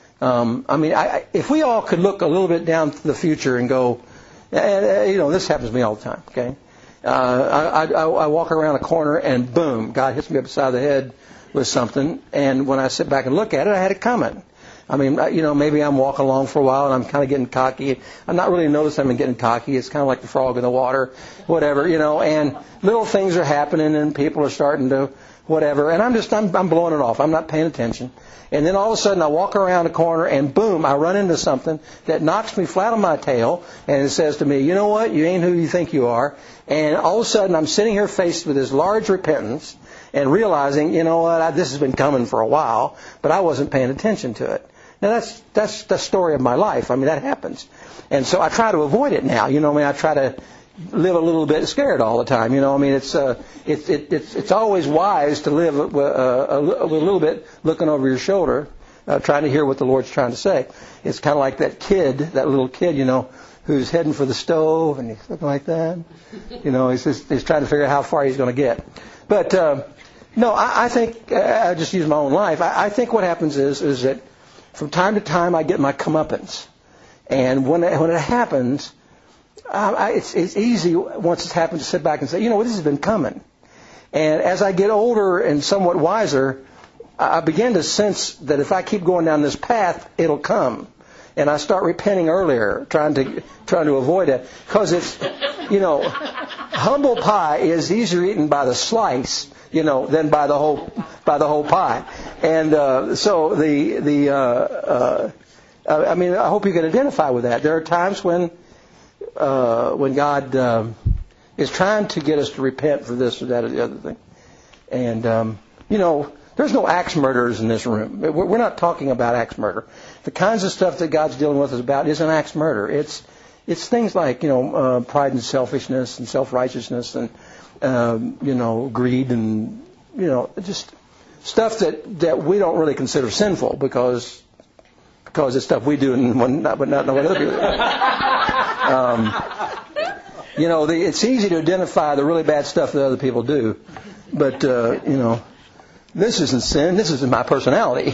If we all could look a little bit down to the future and go, this happens to me all the time. Okay, I walk around a corner and boom, God hits me upside the head with something, and when I sit back and look at it, I had it coming. Maybe I'm walking along for a while and I'm kind of getting cocky. I'm not really noticing I'm getting cocky. It's kind of like the frog in the water, whatever, and little things are happening and people are starting to whatever. And I'm blowing it off. I'm not paying attention. And then all of a sudden I walk around a corner and boom, I run into something that knocks me flat on my tail and it says to me, you know what? You ain't who you think you are. And all of a sudden I'm sitting here faced with this large repentance and realizing, you know what? This has been coming for a while, but I wasn't paying attention to it. Now that's the story of my life. That happens. And so I try to avoid it now. I try to live a little bit scared all the time. It's always wise to live a little bit looking over your shoulder, trying to hear what the Lord's trying to say. It's kind of like that little kid, who's heading for the stove and he's looking like that. He's trying to figure out how far he's going to get. But no, I think I just use my own life. I think what happens is that from time to time I get my comeuppance, and when it happens. It's easy once it's happened to sit back and say, this has been coming. And as I get older and somewhat wiser, I begin to sense that if I keep going down this path, it'll come. And I start repenting earlier, trying to avoid it. Because it's, humble pie is easier eaten by the slice, than by the whole pie. And so I hope you can identify with that. There are times when God is trying to get us to repent for this or that or the other thing. And, there's no axe murderers in this room. We're not talking about axe murder. The kinds of stuff that God's dealing with us about isn't axe murder. It's things like, pride and selfishness and self-righteousness and, greed and, just stuff that we don't really consider sinful because it's stuff we do but not what other people do. It's easy to identify the really bad stuff that other people do, but this isn't sin. This isn't my personality.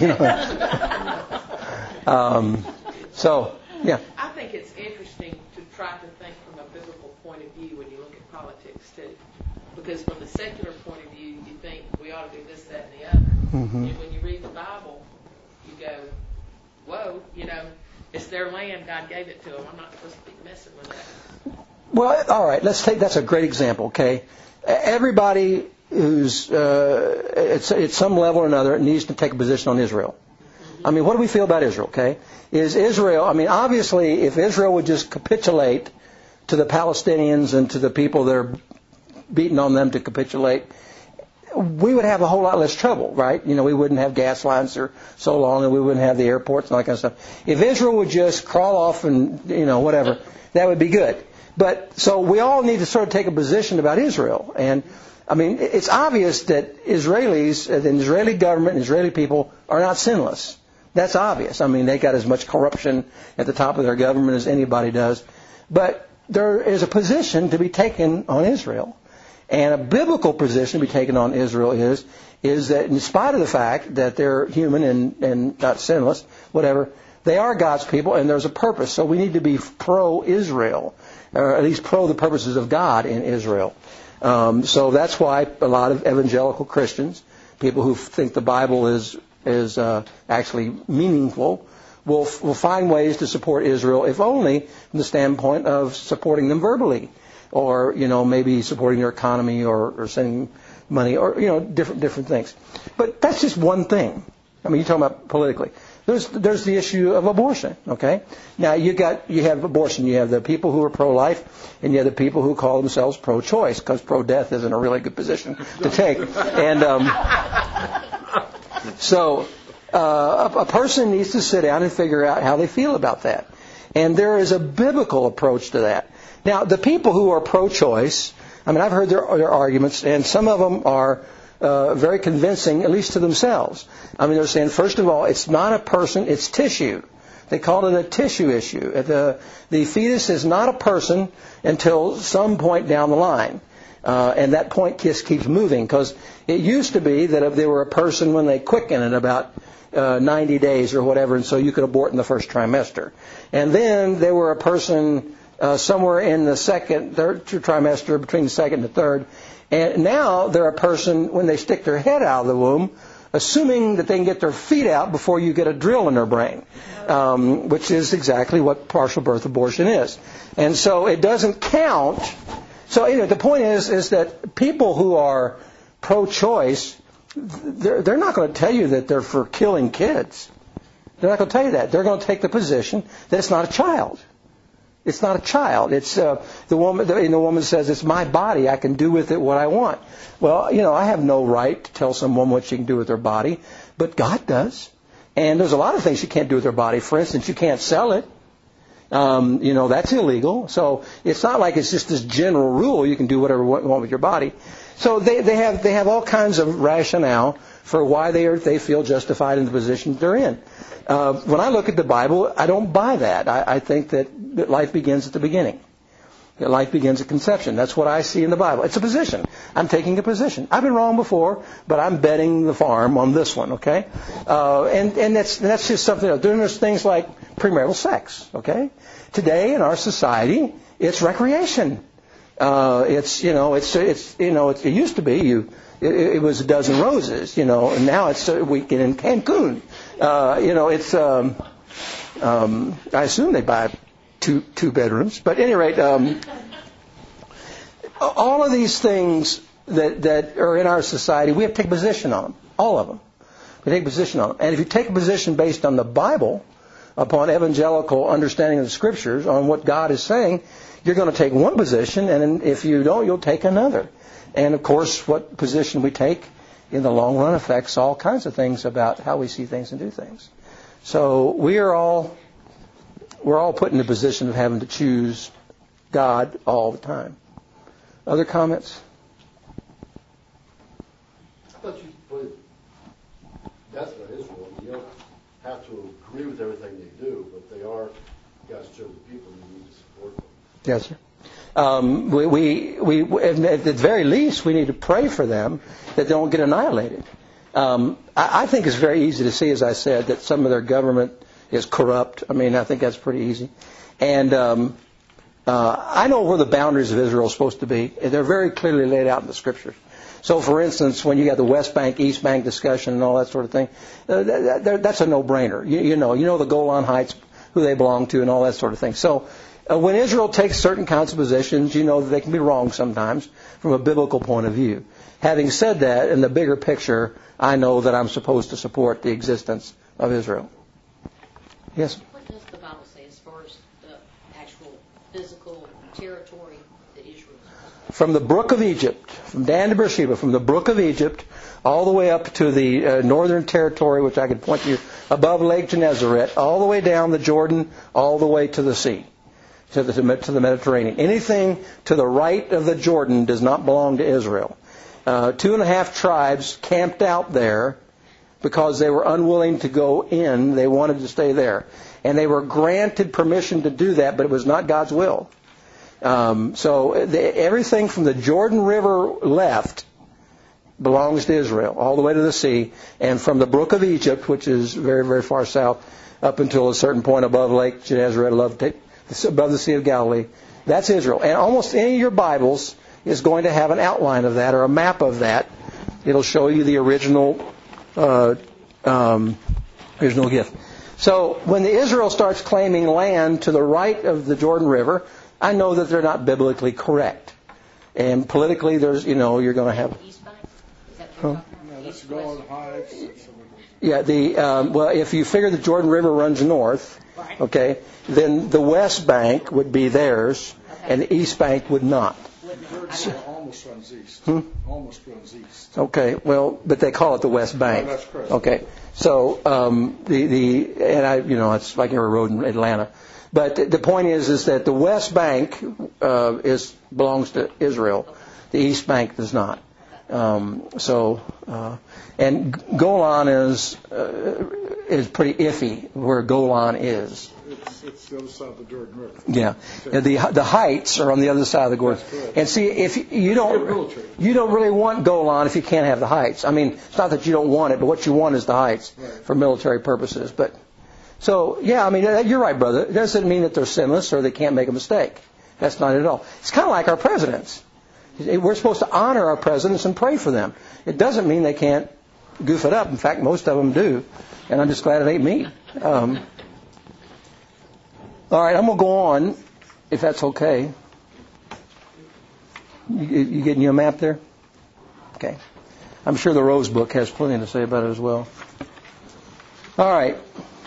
So yeah. I think it's interesting to try to think from a biblical point of view when you look at politics too, because from the secular point of view, you think we ought to do this, that, and the other. Mm-hmm. And when you read the Bible, you go, whoa, it's their land. God gave it to them. I'm not supposed to be messing with that. Well, all right. That's a great example. Okay, everybody who's at some level or another needs to take a position on Israel. What do we feel about Israel? Okay, is Israel? Obviously, if Israel would just capitulate to the Palestinians and to the people that are beating on them to capitulate, we would have a whole lot less trouble, right? We wouldn't have gas lines for so long, and we wouldn't have the airports and all that kind of stuff. If Israel would just crawl off and, whatever, that would be good. But, so we all need to sort of take a position about Israel. And, it's obvious that Israelis, the Israeli government and Israeli people are not sinless. That's obvious. They got as much corruption at the top of their government as anybody does. But there is a position to be taken on Israel. And a biblical position to be taken on Israel is that in spite of the fact that they're human and not sinless, whatever, they are God's people and there's a purpose. So we need to be pro-Israel, or at least pro the purposes of God in Israel. So that's why a lot of evangelical Christians, people who think the Bible is actually meaningful, will find ways to support Israel, if only from the standpoint of supporting them verbally, or maybe supporting their economy, or sending money, or different things. But that's just one thing. You're talking about politically. There's the issue of abortion. Okay, now you have abortion. You have the people who are pro-life, and you have the people who call themselves pro-choice, because pro-death isn't a really good position to take. And so a person needs to sit down and figure out how they feel about that. And there is a biblical approach to that. Now, the people who are pro-choice, I've heard their arguments, and some of them are very convincing, at least to themselves. They're saying, first of all, it's not a person, it's tissue. They call it a tissue issue. The fetus is not a person until some point down the line. And that point just keeps moving, because it used to be that if they were a person when they quicken at about 90 days or whatever, and so you could abort in the first trimester. And then they were a person somewhere in the third trimester, between the second and the third. And now they're a person when they stick their head out of the womb, assuming that they can get their feet out before you get a drill in their brain, which is exactly what partial birth abortion is. And so it doesn't count. So the point is that people who are pro-choice, they're not going to tell you that they're for killing kids. They're not going to tell you that. They're going to take the position that it's not a child. It's not a child. It's the woman says, it's my body. I can do with it what I want. Well, I have no right to tell someone what she can do with her body, but God does. And there's a lot of things she can't do with her body. For instance, you can't sell it. That's illegal. So it's not like it's just this general rule. You can do whatever you want with your body. So they have all kinds of rationale for why they feel justified in the position they're in. When I look at the Bible, I don't buy that. I think that life begins at the beginning. That life begins at conception. That's what I see in the Bible. It's a position. I'm taking a position. I've been wrong before, but I'm betting the farm on this one, okay? And that's just something else. Then there's things like premarital sex, okay? Today in our society, it's recreation. It used to be it was a dozen roses, and now it's a weekend in Cancun. I assume they buy two bedrooms, but at any rate, all of these things that are in our society, we have to take a position on them, all of them. We take a position on them, and if you take a position based on the Bible, upon evangelical understanding of the Scriptures, on what God is saying, you're going to take one position, and if you don't, you'll take another. And of course, what position we take in the long run affects all kinds of things about how we see things and do things. So we're all put in the position of having to choose God all the time. Other comments? I thought you put that's about Israel. You don't have to agree with everything they do, but they are God's chosen people, and you need to support them. Yes, sir. We at the very least, we need to pray for them that they don't get annihilated. I think it's very easy to see, as I said, that some of their government is corrupt. I think that's pretty easy. And I know where the boundaries of Israel are supposed to be. They're very clearly laid out in the Scriptures. So, for instance, when you got the West Bank, East Bank discussion and all that sort of thing, that's a no-brainer. You know the Golan Heights, who they belong to, and all that sort of thing. So, when Israel takes certain kinds of positions, you know that they can be wrong sometimes from a biblical point of view. Having said that, in the bigger picture, I know that I'm supposed to support the existence of Israel. Yes? What does the Bible say as far as the actual physical territory From the brook of Egypt, from Dan to Beersheba, from the brook of Egypt, all the way up to the northern territory, which I could point to above Lake Gennesaret, all the way down the Jordan, all the way to the sea, to the Mediterranean. Anything to the right of the Jordan does not belong to Israel. 2.5 tribes camped out there because they were unwilling to go in. They wanted to stay there. And they were granted permission to do that, but it was not God's will. Everything from the Jordan River left belongs to Israel, all the way to the sea, and from the brook of Egypt, which is very, very far south, up until a certain point above Lake Gennesaret, above the Sea of Galilee, that's Israel. And almost any of your Bibles is going to have an outline of that or a map of that. It'll show you the original gift. So when Israel starts claiming land to the right of the Jordan River, I know that they're not biblically correct. And politically, there's, you're going to have... Yeah, well, if you figure the Jordan River runs north, okay, then the west bank would be theirs, and the east bank would not. Almost runs east. Almost runs east. Okay, well, but they call it the West Bank. No, that's correct. Okay, so it's like every road in Atlanta. But the point is that the West Bank belongs to Israel. The East Bank does not. And Golan is pretty iffy where Golan is. It's the other side of the Jordan River. Yeah, the heights are on the other side of the Jordan. And see, if you don't really want Golan if you can't have the heights. I mean, it's not that you don't want it, but what you want is the heights for military purposes. But so yeah, I mean, you're right, brother. It doesn't mean that they're sinless or they can't make a mistake. That's not it at all. It's kind of like our presidents. We're supposed to honor our presidents and pray for them. It doesn't mean they can't goof it up. In fact, most of them do. And I'm just glad it ain't me. All right, I'm going to go on, if that's okay. You getting your map there? Okay. I'm sure the Rose Book has plenty to say about it as well. All right.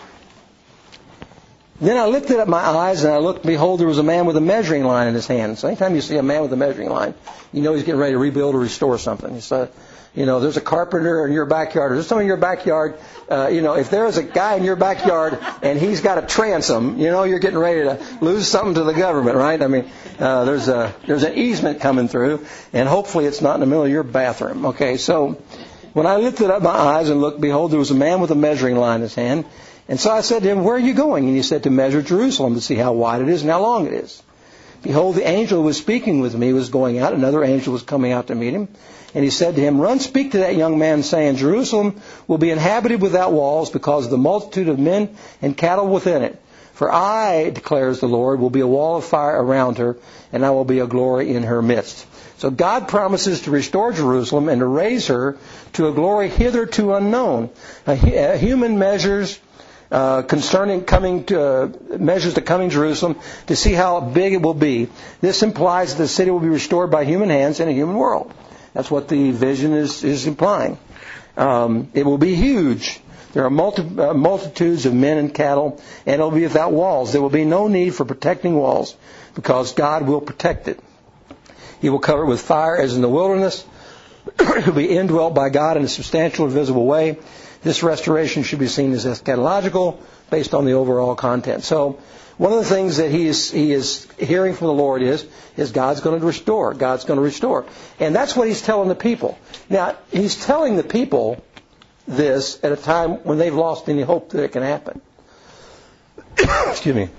Then I lifted up my eyes and I looked, behold, there was a man with a measuring line in his hand. So anytime you see a man with a measuring line, you know he's getting ready to rebuild or restore something. It's, there's a carpenter in your backyard, or there's someone in your backyard, if there's a guy in your backyard and he's got a transom, you're getting ready to lose something to the government, right? I mean, there's an easement coming through, and hopefully it's not in the middle of your bathroom. Okay, so when I lifted up my eyes and looked, behold, there was a man with a measuring line in his hand. And so I said to him, where are you going? And he said, to measure Jerusalem, to see how wide it is and how long it is. Behold, the angel who was speaking with me was going out. Another angel was coming out to meet him. And he said to him, run, speak to that young man, saying, Jerusalem will be inhabited without walls because of the multitude of men and cattle within it. For I, declares the Lord, will be a wall of fire around her, and I will be a glory in her midst. So God promises to restore Jerusalem and to raise her to a glory hitherto unknown. Human measures concerning measures to coming Jerusalem to see how big it will be. This implies that the city will be restored by human hands in a human world. That's what the vision is implying. It will be huge. There are multitudes of men and cattle, and it will be without walls. There will be no need for protecting walls because God will protect it. He will cover it with fire as in the wilderness. It will be indwelt by God in a substantial and visible way. This restoration should be seen as eschatological based on the overall content. So one of the things that he is hearing from the Lord is God's going to restore. God's going to restore. And that's what he's telling the people. Now, he's telling the people this at a time when they've lost any hope that it can happen. Excuse me.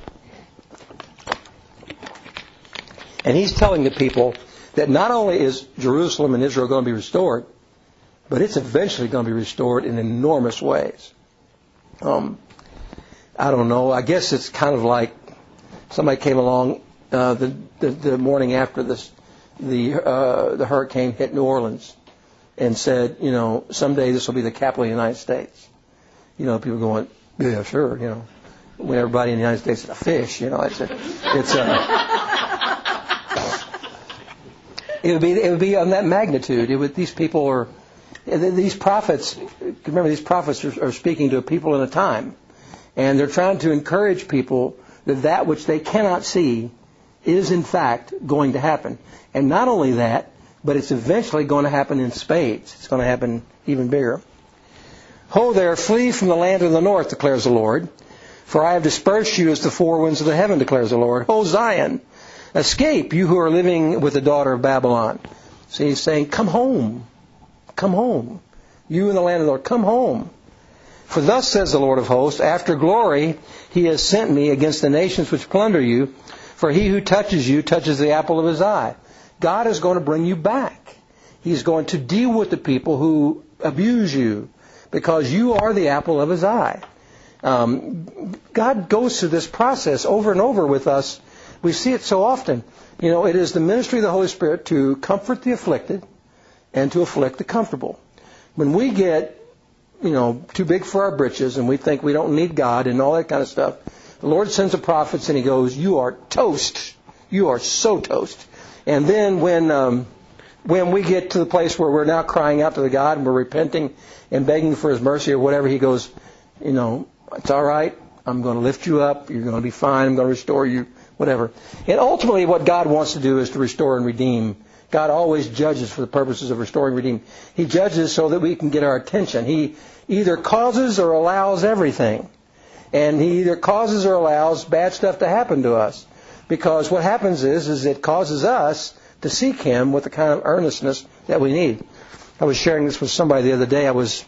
And he's telling the people that not only is Jerusalem and Israel going to be restored, but it's eventually going to be restored in enormous ways. I don't know. I guess it's kind of like somebody came along the morning after the hurricane hit New Orleans and said, someday this will be the capital of the United States. People going, yeah, sure. When everybody in the United States is a fish, it would be on that magnitude. These prophets are speaking to people in a time, and they're trying to encourage people that which they cannot see is in fact going to happen. And not only that, but it's eventually going to happen in spades. It's going to happen even bigger. Ho there, flee from the land of the north, declares the Lord. For I have dispersed you as the four winds of the heaven, declares the Lord. Ho Zion, escape, you who are living with the daughter of Babylon. So he's saying, come home. Come home. You in the land of the Lord, come home. For thus says the Lord of hosts, after glory he has sent me against the nations which plunder you. For he who touches you touches the apple of his eye. God is going to bring you back. He's going to deal with the people who abuse you, because you are the apple of his eye. God goes through this process over and over with us. We see it so often. You know, it is the ministry of the Holy Spirit to comfort the afflicted and to afflict the comfortable. When we get, too big for our britches and we think we don't need God and all that kind of stuff, the Lord sends the prophets and he goes, you are toast. You are so toast. And then when we get to the place where we're now crying out to the God and we're repenting and begging for his mercy or whatever, he goes, it's all right. I'm going to lift you up. You're going to be fine. I'm going to restore you, whatever. And ultimately what God wants to do is to restore and redeem. God always judges for the purposes of restoring and redeeming. He judges so that we can get our attention. He either causes or allows everything. And he either causes or allows bad stuff to happen to us. Because what happens is it causes us to seek him with the kind of earnestness that we need. I was sharing this with somebody the other day. I was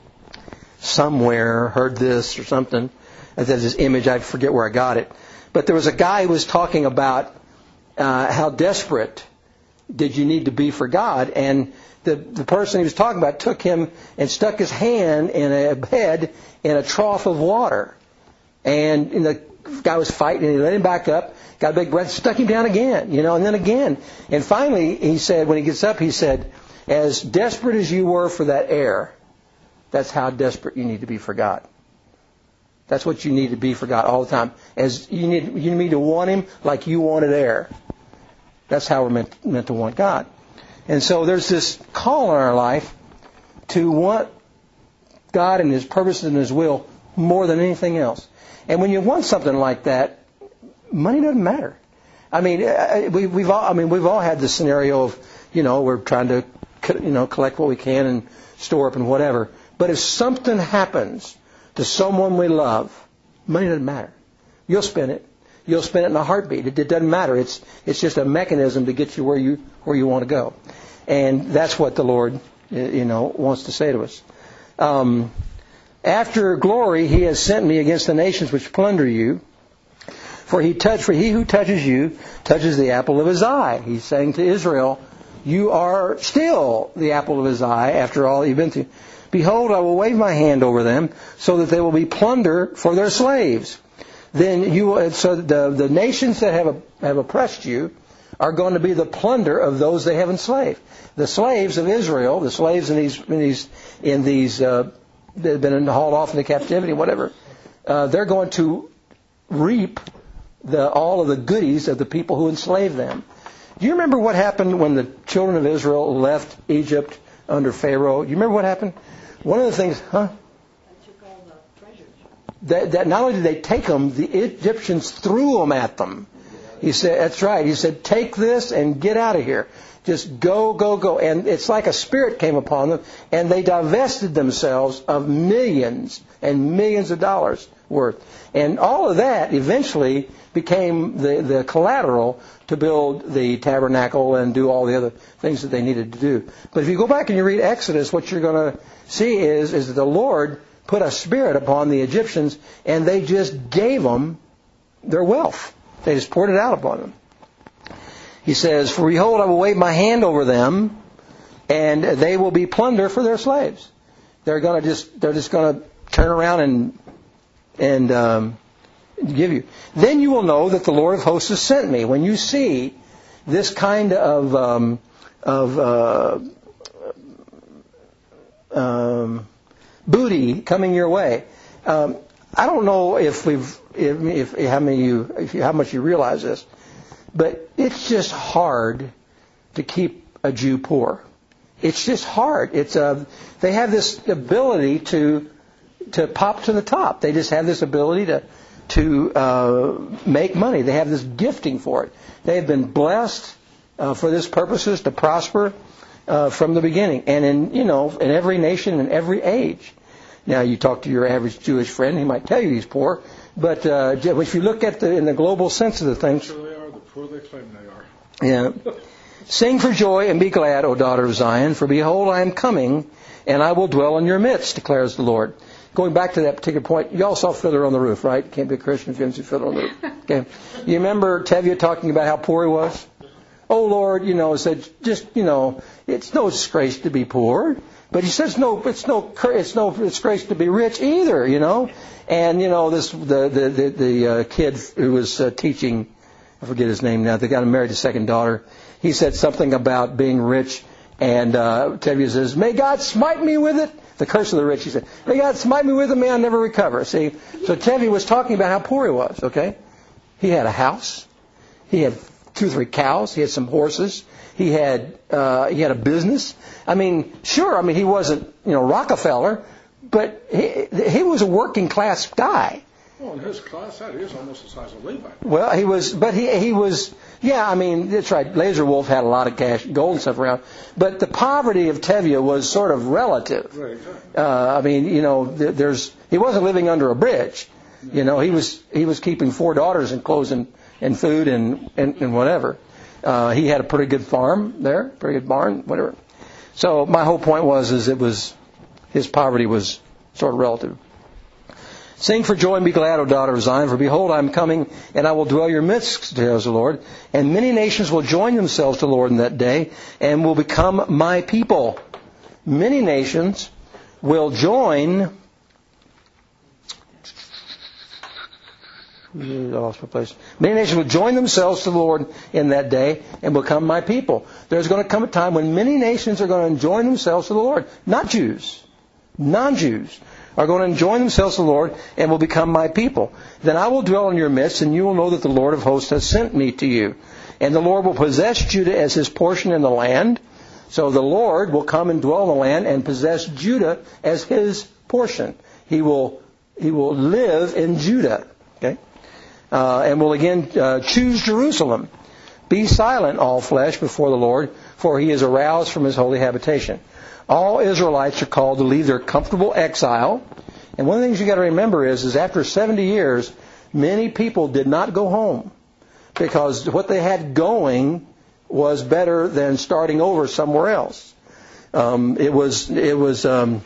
somewhere, heard this or something. There's this image, I forget where I got it. But there was a guy who was talking about how desperate did you need to be for God. And the person he was talking about took him and stuck his hand in a head in a trough of water. And the guy was fighting and he let him back up, got a big breath, stuck him down again, and then again. And finally, he said, when he gets up, he said, as desperate as you were for that air, that's how desperate you need to be for God. That's what you need to be for God all the time. As you need to want him like you wanted air. That's how we're meant to want God. And so there's this call in our life to want God and his purposes and his will more than anything else. And when you want something like that, money doesn't matter. I mean, we've all had the scenario of, we're trying to, collect what we can and store up and whatever. But if something happens to someone we love, money doesn't matter. You'll spend it. You'll spend it in a heartbeat. It doesn't matter. It's just a mechanism to get you where you want to go. And that's what the Lord, wants to say to us. After glory, he has sent me against the nations which plunder you. For he who touches you touches the apple of his eye. He's saying to Israel, you are still the apple of his eye after all you've been through. Behold, I will wave my hand over them so that they will be plunder for their slaves. Then the nations that have oppressed you are going to be the plunder of those they have enslaved. The slaves of Israel, the slaves in these that have been hauled off into captivity, whatever, they're going to reap all of the goodies of the people who enslaved them. Do you remember what happened when the children of Israel left Egypt under Pharaoh? Do you remember what happened? One of the things, They took all the treasures. That not only did they take them, the Egyptians threw them at them. He said, that's right. He said, take this and get out of here. Just go, go, go. And it's like a spirit came upon them, and they divested themselves of millions and millions of dollars worth. And all of that eventually became the collateral to build the tabernacle and do all the other things that they needed to do. But if you go back and you read Exodus, what you're going to see is that the Lord put a spirit upon the Egyptians, and they just gave them their wealth. They just poured it out upon them. He says, for behold, I will wave my hand over them, and they will be plunder for their slaves. They're just going to turn around and give you. Then you will know that the Lord of hosts has sent me. When you see this kind of booty coming your way, I don't know how much you realize this, but it's just hard to keep a Jew poor. It's just hard. They have this ability to pop to the top. They just have this ability to to make money. They have this gifting for it. They have been blessed for this purposes to prosper from the beginning, and in every nation and every age. Now, you talk to your average Jewish friend, he might tell you he's poor, but if you look at in the global sense of the things, sure they are the poor they claim they are. Yeah. Sing for joy and be glad, O daughter of Zion, for behold, I am coming, and I will dwell in your midst, declares the Lord. Going back to that particular point, you all saw Fiddler on the Roof, right? Can't be a Christian if you haven't seen Fiddler on the Roof. Okay. You remember Tevye talking about how poor he was? Oh Lord, said it's no disgrace to be poor, but he says it's no disgrace to be rich either, And the kid who was teaching, I forget his name now. They got him married a second daughter. He said something about being rich, and Tevye says, "May God smite me with it." The curse of the rich, he said. "May God smite me with it, may I never recover." See, so Tevye was talking about how poor he was. Okay, he had a house, he had 2 or 3 cows, he had some horses, he had a business. I mean, sure, he wasn't Rockefeller, but he was a working class guy. Well, in his class, that is almost the size of Levi. Well, he was, that's right. Laser Wolf had a lot of cash, gold and stuff around. But the poverty of Tevye was sort of relative. Right, exactly. He wasn't living under a bridge. He was keeping 4 daughters and clothes and food and whatever. He had a pretty good farm there, pretty good barn, whatever. So my whole point was his poverty was sort of relative. Sing for joy and be glad, O daughter of Zion, for behold, I am coming, and I will dwell in your midst, declares the Lord. And many nations will join themselves to the Lord in that day, and will become my people. Many nations will join. Many nations will join themselves to the Lord in that day and become my people. There's going to come a time when many nations are going to join themselves to the Lord. Not Jews, non-Jews are going to join themselves to the Lord and will become my people. Then I will dwell in your midst, and you will know that the Lord of hosts has sent me to you. And the Lord will possess Judah as his portion in the land. So the Lord will come and dwell in the land and possess Judah as his portion. He will live in Judah. Okay? And will again choose Jerusalem. Be silent, all flesh, before the Lord, for he is aroused from his holy habitation. All Israelites are called to leave their comfortable exile. And one of the things you got to remember is after 70 years, many people did not go home because what they had going was better than starting over somewhere else. There was a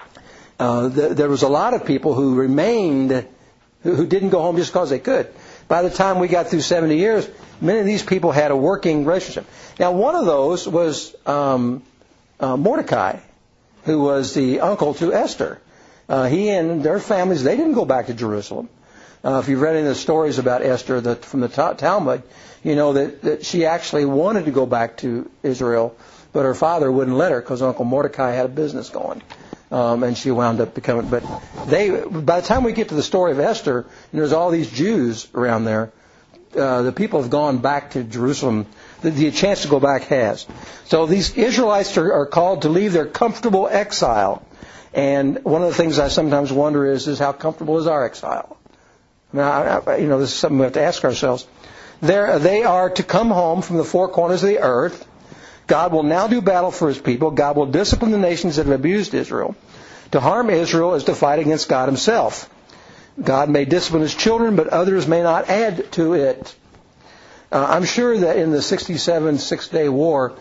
lot of people who remained, who didn't go home just because they could. By the time we got through 70 years, many of these people had a working relationship. Now, one of those was Mordecai, who was the uncle to Esther. He and their families, they didn't go back to Jerusalem. If you've read any of the stories about Esther from the Talmud, you know that she actually wanted to go back to Israel, but her father wouldn't let her because Uncle Mordecai had a business going. And she wound up becoming, by the time we get to the story of Esther, and there's all these Jews around there, the people have gone back to Jerusalem. The chance to go back has. So these Israelites are called to leave their comfortable exile. And one of the things I sometimes wonder is how comfortable is our exile? Now, this is something we have to ask ourselves. They are to come home from the 4 corners of the earth. God will now do battle for his people. God will discipline the nations that have abused Israel. To harm Israel is to fight against God himself. God may discipline his children, but others may not add to it. I'm sure that in the 67 Six-Day War,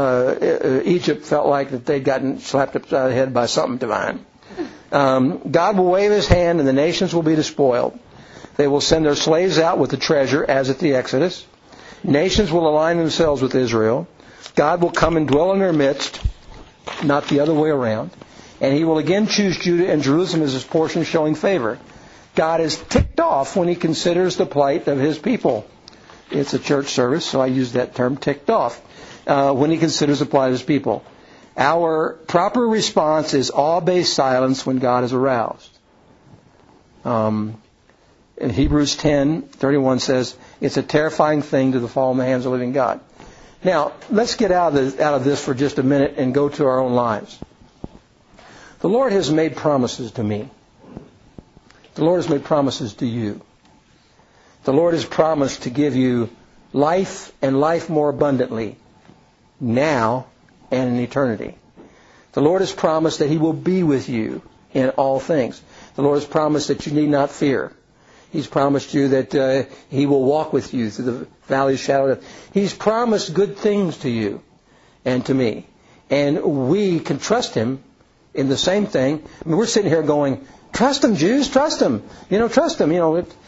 Egypt felt like that they'd gotten slapped upside the head by something divine. God will wave his hand and the nations will be despoiled. They will send their slaves out with the treasure as at the Exodus. Nations will align themselves with Israel. God will come and dwell in their midst, not the other way around. And he will again choose Judah and Jerusalem as his portion, showing favor. God is ticked off when he considers the plight of his people. It's a church service, so I use that term, ticked off, when he considers the plight of his people. Our proper response is awe-based silence when God is aroused. In Hebrews 10:31 says, it's a terrifying thing to fall in the hands of the living God. Now, let's get out of this for just a minute and go to our own lives. The Lord has made promises to me. The Lord has made promises to you. The Lord has promised to give you life and life more abundantly now and in eternity. The Lord has promised that He will be with you in all things. The Lord has promised that you need not fear. He's promised you that He will walk with you through the valley of shadow of death. He's promised good things to you and to me. And we can trust Him in the same thing. I mean, we're sitting here going, trust Him, Jews, trust Him. Trust Him.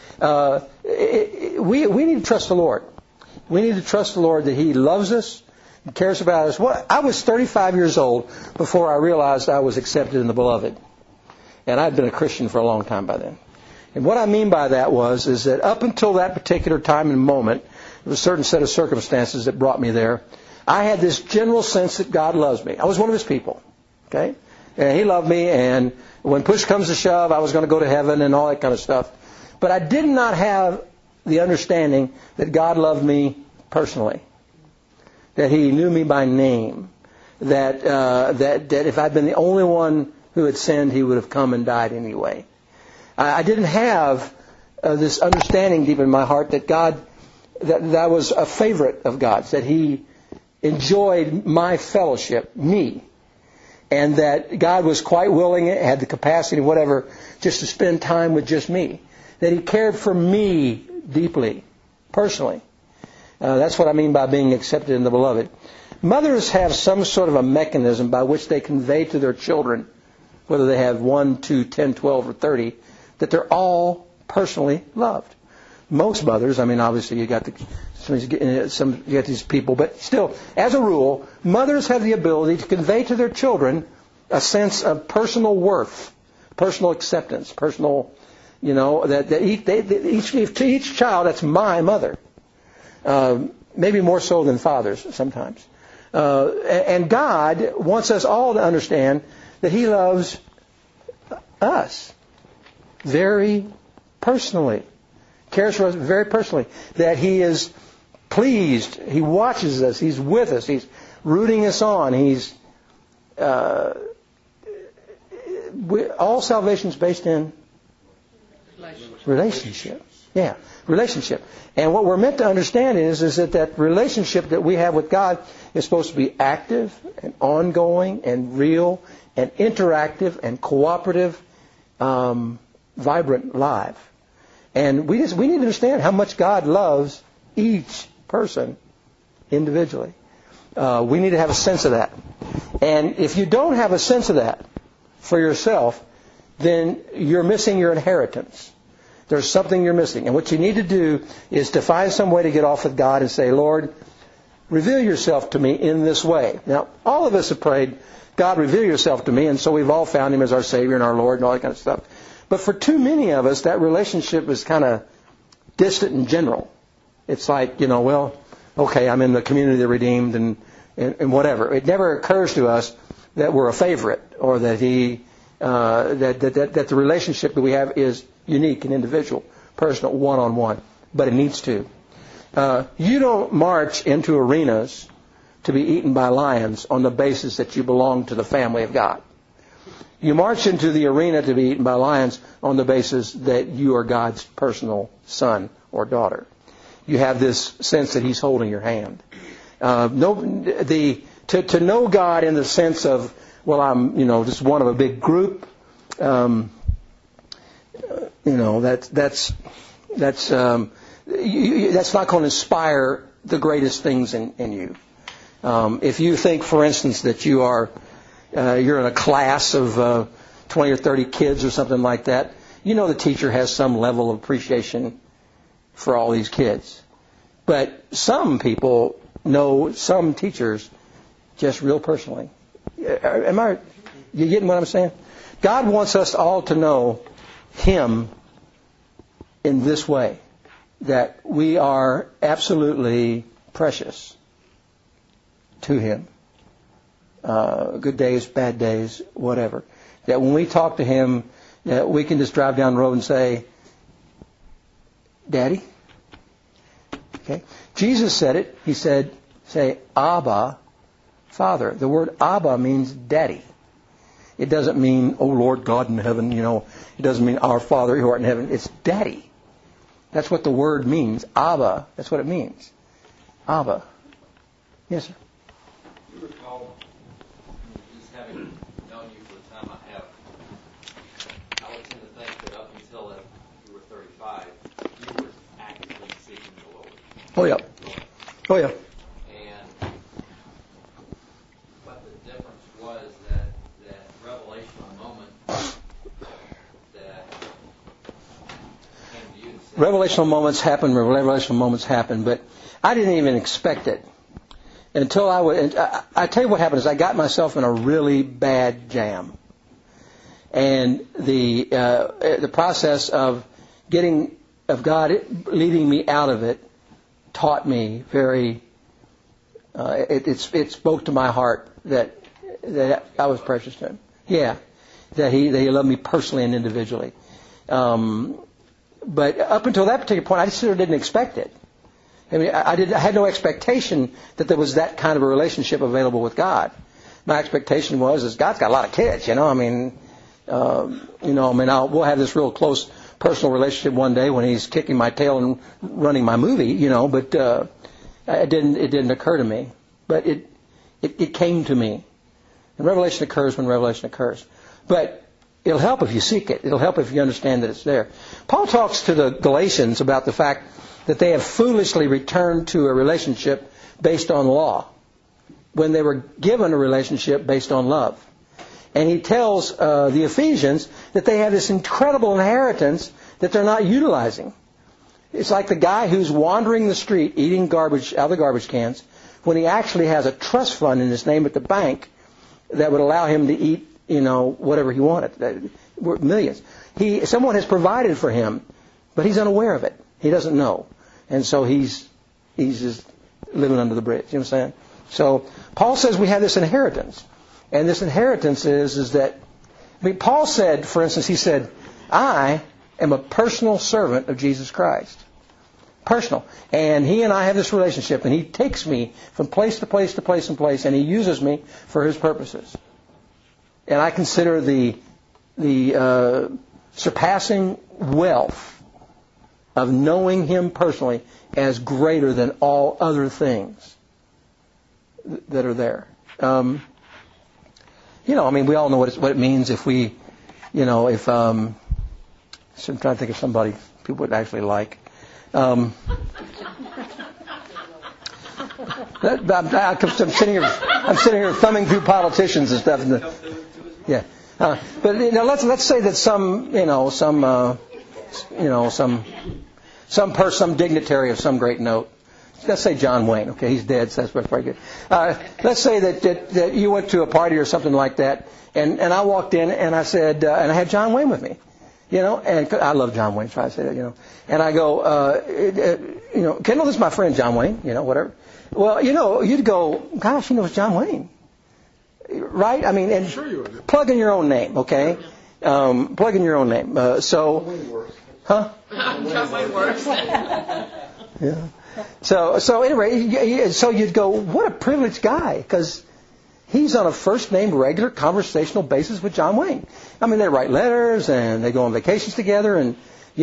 We need to trust the Lord. We need to trust the Lord that He loves us, and cares about us. I was 35 years old before I realized I was accepted in the Beloved. And I'd been a Christian for a long time by then. And what I mean by that is that up until that particular time and moment, there was a certain set of circumstances that brought me there. I had this general sense that God loves me. I was one of His people. Okay? And He loved me, and when push comes to shove, I was going to go to heaven and all that kind of stuff. But I did not have the understanding that God loved me personally. That He knew me by name. That if I'd been the only one who had sinned, He would have come and died anyway. I didn't have this understanding deep in my heart that God, that I was a favorite of God's, that He enjoyed my fellowship, me, and that God was quite willing, had the capacity, whatever, just to spend time with just me. That He cared for me deeply, personally. That's what I mean by being accepted in the Beloved. Mothers have some sort of a mechanism by which they convey to their children, whether they have 1, 2, 10, 12, or 30, that they're all personally loved. Most mothers, I mean, obviously you got these people, but still, as a rule, mothers have the ability to convey to their children a sense of personal worth, personal acceptance, personal, to each child, that's my mother. Maybe more so than fathers sometimes. And God wants us all to understand that He loves us very personally, cares for us very personally, that He is pleased, He watches us, He's with us, He's rooting us on, He's all salvation is based in relationship. Yeah, relationship. And what we're meant to understand is that relationship that we have with God is supposed to be active and ongoing and real and interactive and cooperative, vibrant, live. And we need to understand how much God loves each person individually. We need to have a sense of that. And if you don't have a sense of that for yourself, then you're missing your inheritance. There's something you're missing. And what you need to do is to find some way to get off with God and say, Lord, reveal yourself to me in this way. Now, all of us have prayed, God, reveal yourself to me. And so we've all found Him as our Savior and our Lord and all that kind of stuff. But for too many of us, that relationship is kind of distant and general. It's like, well, okay, I'm in the community of the redeemed and whatever. It never occurs to us that we're a favorite or that that the relationship that we have is unique and individual, personal, one-on-one. But it needs to. You don't march into arenas to be eaten by lions on the basis that you belong to the family of God. You march into the arena to be eaten by lions on the basis that you are God's personal son or daughter. You have this sense that He's holding your hand. To know God in the sense of, well, I'm just one of a big group. That's not going to inspire the greatest things in you. If you think, for instance, that you're in a class of 20 or 30 kids or something like that, the teacher has some level of appreciation for all these kids. But some people know some teachers just real personally. You getting what I'm saying? God wants us all to know Him in this way, that we are absolutely precious to Him. Good days, bad days, whatever. That when we talk to Him, that we can just drive down the road and say, Daddy. Okay. Jesus said it. He said, say, Abba, Father. The word Abba means daddy. It doesn't mean, oh Lord God in heaven, It doesn't mean our Father who art in heaven. It's daddy. That's what the word means. Abba. That's what it means. Abba. Yes, sir. You recall, just having known you for the time I have, I would tend to think that up until you were 35, you were actively seeking the Lord. Oh, yeah. Oh, yeah. And but the difference was that revelational moment that came to you. Revelational moments happen, but I didn't even expect it. Until I tell you what happened is I got myself in a really bad jam. And the process of God leading me out of it taught me very, it spoke to my heart that I was precious to Him. Yeah. That He loved me personally and individually. But up until that particular point, I just sort of didn't expect it. I mean, I had no expectation that there was that kind of a relationship available with God. My expectation was God's got a lot of kids, you know. I mean, we'll have this real close personal relationship one day when He's kicking my tail and running my movie, you know. But it didn't occur to me. But it came to me. And revelation occurs when revelation occurs. But it'll help if you seek it. It'll help if you understand that it's there. Paul talks to the Galatians about the fact that they have foolishly returned to a relationship based on law when they were given a relationship based on love. And he tells the Ephesians that they have this incredible inheritance that they're not utilizing. It's like the guy who's wandering the street eating garbage out of the garbage cans when he actually has a trust fund in his name at the bank that would allow him to eat, whatever he wanted. Millions. Someone has provided for him, but he's unaware of it. He doesn't know. And so he's just living under the bridge. You know what I'm saying? So Paul says we have this inheritance. And this inheritance is that, Paul said, for instance, he said, I am a personal servant of Jesus Christ. Personal. And He and I have this relationship, and He takes me from place to place to place and place, and He uses me for His purposes. And I consider the surpassing wealth of knowing Him personally as greater than all other things that are there. We all know what it means if we, so I'm trying to think of somebody people would actually like. I'm sitting here thumbing through politicians and stuff. Yeah. But let's say that some dignitary of some great note. Let's say John Wayne. Okay, he's dead, so that's very good. Let's say that you went to a party or something like that, and I walked in and I said, and I had John Wayne with me, and I love John Wayne, so I said, and I go, Kendall, this is my friend John Wayne, whatever. Well, you'd go, gosh, he knows John Wayne. Right? I mean, and sure you would. Plug in your own name, okay? Plug in your own name. Huh? John Wayne works. Yeah. So anyway, so you'd go, what a privileged guy, because he's on a first name, regular conversational basis with John Wayne. I mean, they write letters and they go on vacations together, and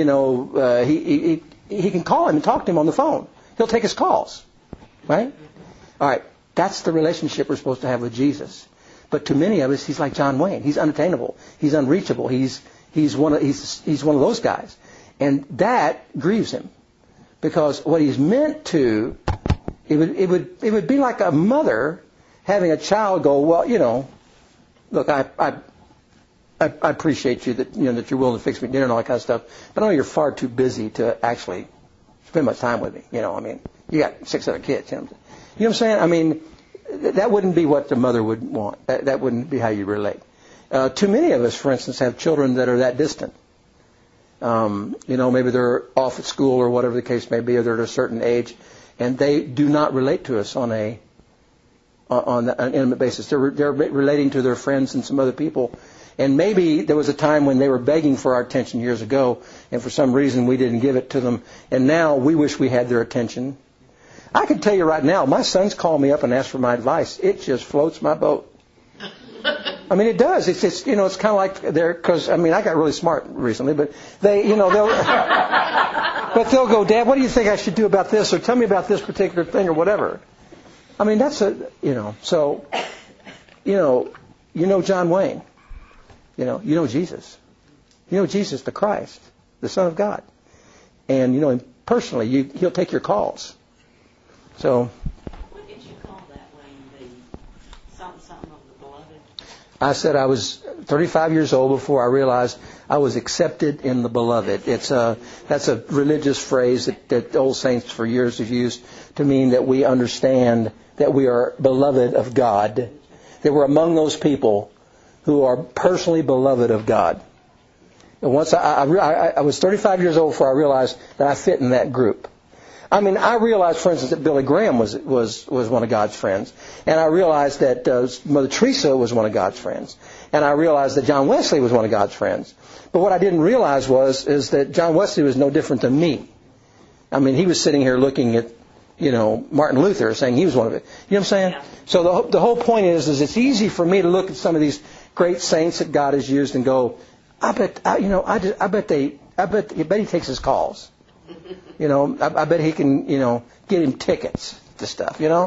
he can call him and talk to him on the phone. He'll take his calls, right? All right, that's the relationship we're supposed to have with Jesus. But to many of us, he's like John Wayne. He's unattainable. He's unreachable. He's one of those guys, and that grieves him. Because what he's meant to, it would be like a mother having a child go, well, look, I appreciate you that you're willing to fix me dinner and all that kind of stuff, but I know you're far too busy to actually spend much time with me. You got 6 other kids. You know what I'm saying? I mean, that wouldn't be what the mother would want. That wouldn't be how you relate. Too many of us, for instance, have children that are that distant. Maybe they're off at school or whatever the case may be, or they're at a certain age, and they do not relate to us on an intimate basis. They're relating to their friends and some other people. And maybe there was a time when they were begging for our attention years ago, and for some reason we didn't give it to them, and now we wish we had their attention. I can tell you right now, my sons call me up and ask for my advice. It just floats my boat. I mean, it does. It's it's kind of like because I got really smart recently, but they'll But they'll go, Dad, what do you think I should do about this? Or tell me about this particular thing or whatever. I mean, that's so, John Wayne. You know Jesus. You know Jesus the Christ, the Son of God. And you know him personally. He'll take your calls. So. What did you call that, Wayne? The something of the beloved? I said I was 35 years old before I realized I was accepted in the beloved. That's a religious phrase that old saints for years have used to mean that we understand that we are beloved of God, that we're among those people who are personally beloved of God. And once I was 35 years old before I realized that I fit in that group. I mean, I realized, for instance, that Billy Graham was one of God's friends, and I realized that Mother Teresa was one of God's friends, and I realized that John Wesley was one of God's friends. But what I didn't realize is that John Wesley was no different than me. I mean, he was sitting here looking at, Martin Luther, saying he was one of it. You know what I'm saying? Yeah. So the whole point is it's easy for me to look at some of these great saints that God has used and go, I bet he takes his calls. I bet he can, get him tickets to stuff, Any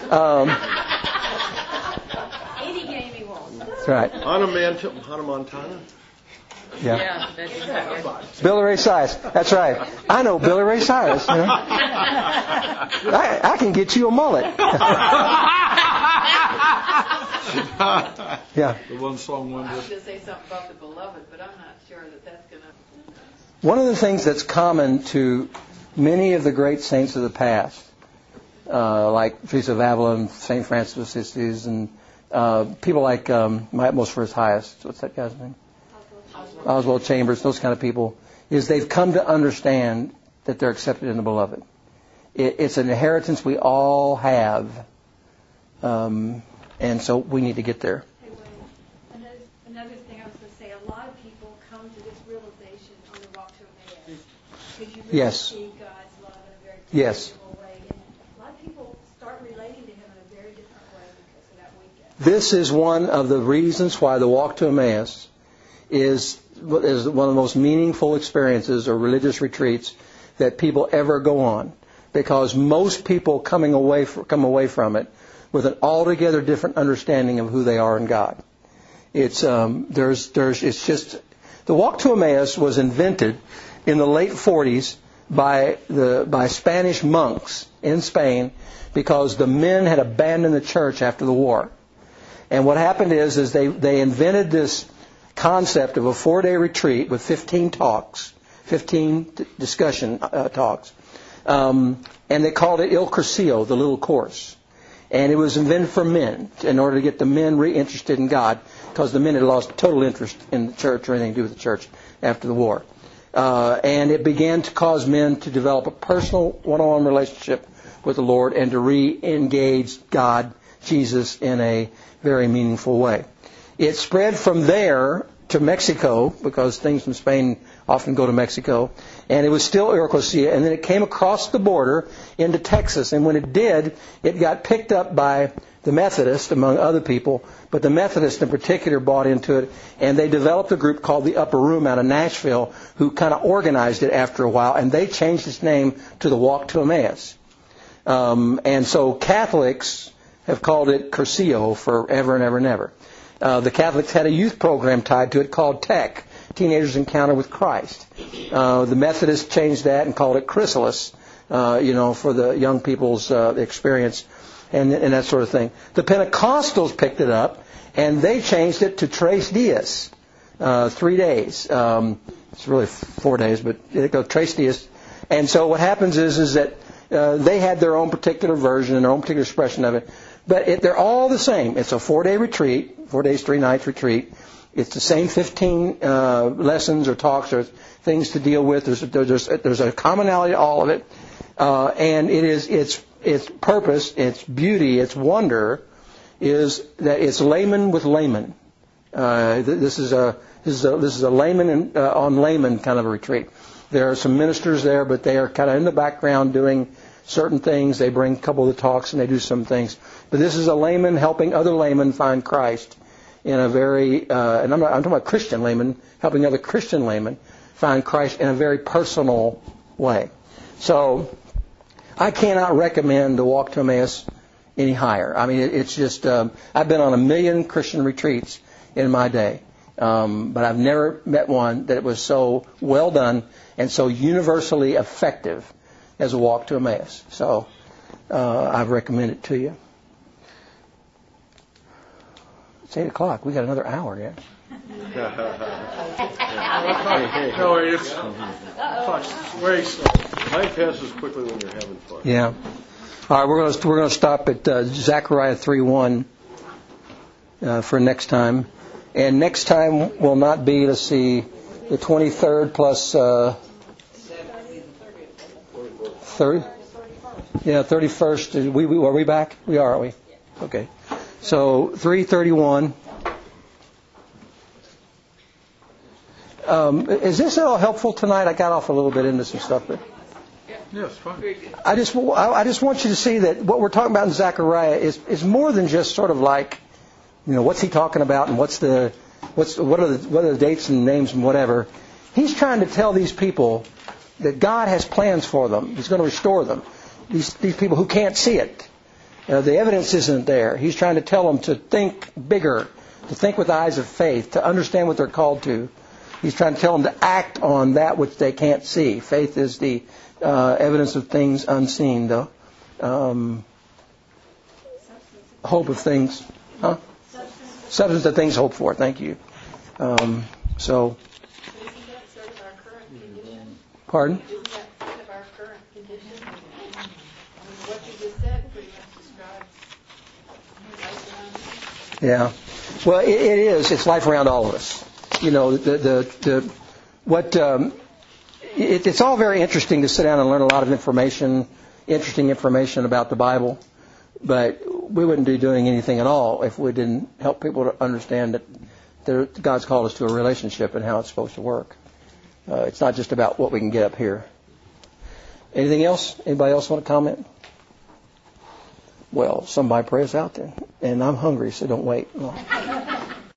game he wants. That's right. Hannah Montana. Yeah. That's exactly. Billy Ray Cyrus. That's right. I know Billy Ray Cyrus. I can get you a mullet. Yeah. The one song I was going to say something about the beloved, but I'm not sure that's going to. One of the things that's common to many of the great saints of the past, like Teresa of Avila, St. Francis of Assisi, and people like My Utmost for His Highest. What's that guy's name? Oswald Chambers, those kind of people, is they've come to understand that they're accepted in the beloved. It's an inheritance we all have, and so we need to get there. Hey, Wayne, another thing I was going to say, a lot of people come to this realization on the walk to Emmaus because you really see God's love in a very tangible way. And a lot of people start relating to Him in a very different way because of that weekend. This is one of the reasons why the walk to Emmaus is one of the most meaningful experiences or religious retreats that people ever go on, because most people come away from it with an altogether different understanding of who they are in God. It's just the walk to Emmaus was invented in the late 40s by Spanish monks in Spain because the men had abandoned the church after the war. And what happened is they invented this concept of a 4-day retreat with 15 talks, 15 discussion talks, and they called it Il Cursillo, the little course. And it was invented for men in order to get the men reinterested in God, because the men had lost total interest in the church or anything to do with the church after the war. And it began to cause men to develop a personal one-on-one relationship with the Lord and to re-engage God, Jesus, in a very meaningful way. It spread from there to Mexico, because things from Spain often go to Mexico, and it was still Il Cursillo, and then it came across the border into Texas, and when it did, it got picked up by the Methodists, among other people, but the Methodists in particular bought into it, and they developed a group called the Upper Room out of Nashville, who kind of organized it after a while, and they changed its name to the Walk to Emmaus. And so Catholics have called it Cursillo forever and ever and ever. The Catholics had a youth program tied to it called TEC, Teenagers Encounter with Christ. The Methodists changed that and called it Chrysalis, for the young people's experience and that sort of thing. The Pentecostals picked it up and they changed it to Tres Dias, 3 days. It's really 4 days, but it goes Tres Dias. And so what happens is that they had their own particular version and their own particular expression of it. But they're all the same. It's a 4-day retreat, 4 days, 3 nights retreat. It's the same 15 lessons or talks or things to deal with. There's a commonality to all of it, and its purpose, its beauty, its wonder is that it's layman with layman. This is a layman on layman kind of a retreat. There are some ministers there, but they are kind of in the background doing certain things. They bring a couple of the talks and they do some things. But this is a layman helping other laymen find Christ in a very, and I'm talking about Christian laymen, helping other Christian laymen find Christ in a very personal way. So I cannot recommend the Walk to Emmaus any higher. I mean, it's just, I've been on 1 million Christian retreats in my day, but I've never met one that was so well done and so universally effective as a Walk to Emmaus. So I recommend it to you. It's 8 o'clock. We got another hour yet. No, it's very slow. Time passes quickly when you're having fun. Yeah. All right, we're going to stop at Zechariah 3:1 for next time, and next time will not be, let's see, the 23rd plus 30. Yeah, 31st. Are we back? We are, aren't we? Okay. So 3:31. Is this at all helpful tonight? I got off a little bit into some stuff, but Yes, fine. I just want you to see that what we're talking about in Zechariah is more than just sort of like, what's he talking about and what are the dates and names and whatever. He's trying to tell these people that God has plans for them. He's going to restore them. These people who can't see it. The evidence isn't there. He's trying to tell them to think bigger, to think with eyes of faith, to understand what they're called to. He's trying to tell them to act on that which they can't see. Faith is the evidence of things unseen, the hope of things. Substance of things hoped for. Thank you. Isn't that sort of our current condition? Pardon? Isn't that sort of our current condition? I mean, what you just said pretty much describes life around us. Yeah. Well, it is. It's life around all of us. It's all very interesting to sit down and learn a lot of interesting information about the Bible, but we wouldn't be doing anything at all if we didn't help people to understand that God's called us to a relationship and how it's supposed to work. It's not just about what we can get up here. Anything else? Anybody else want to comment? Well, somebody pray us out then. And I'm hungry, so don't wait.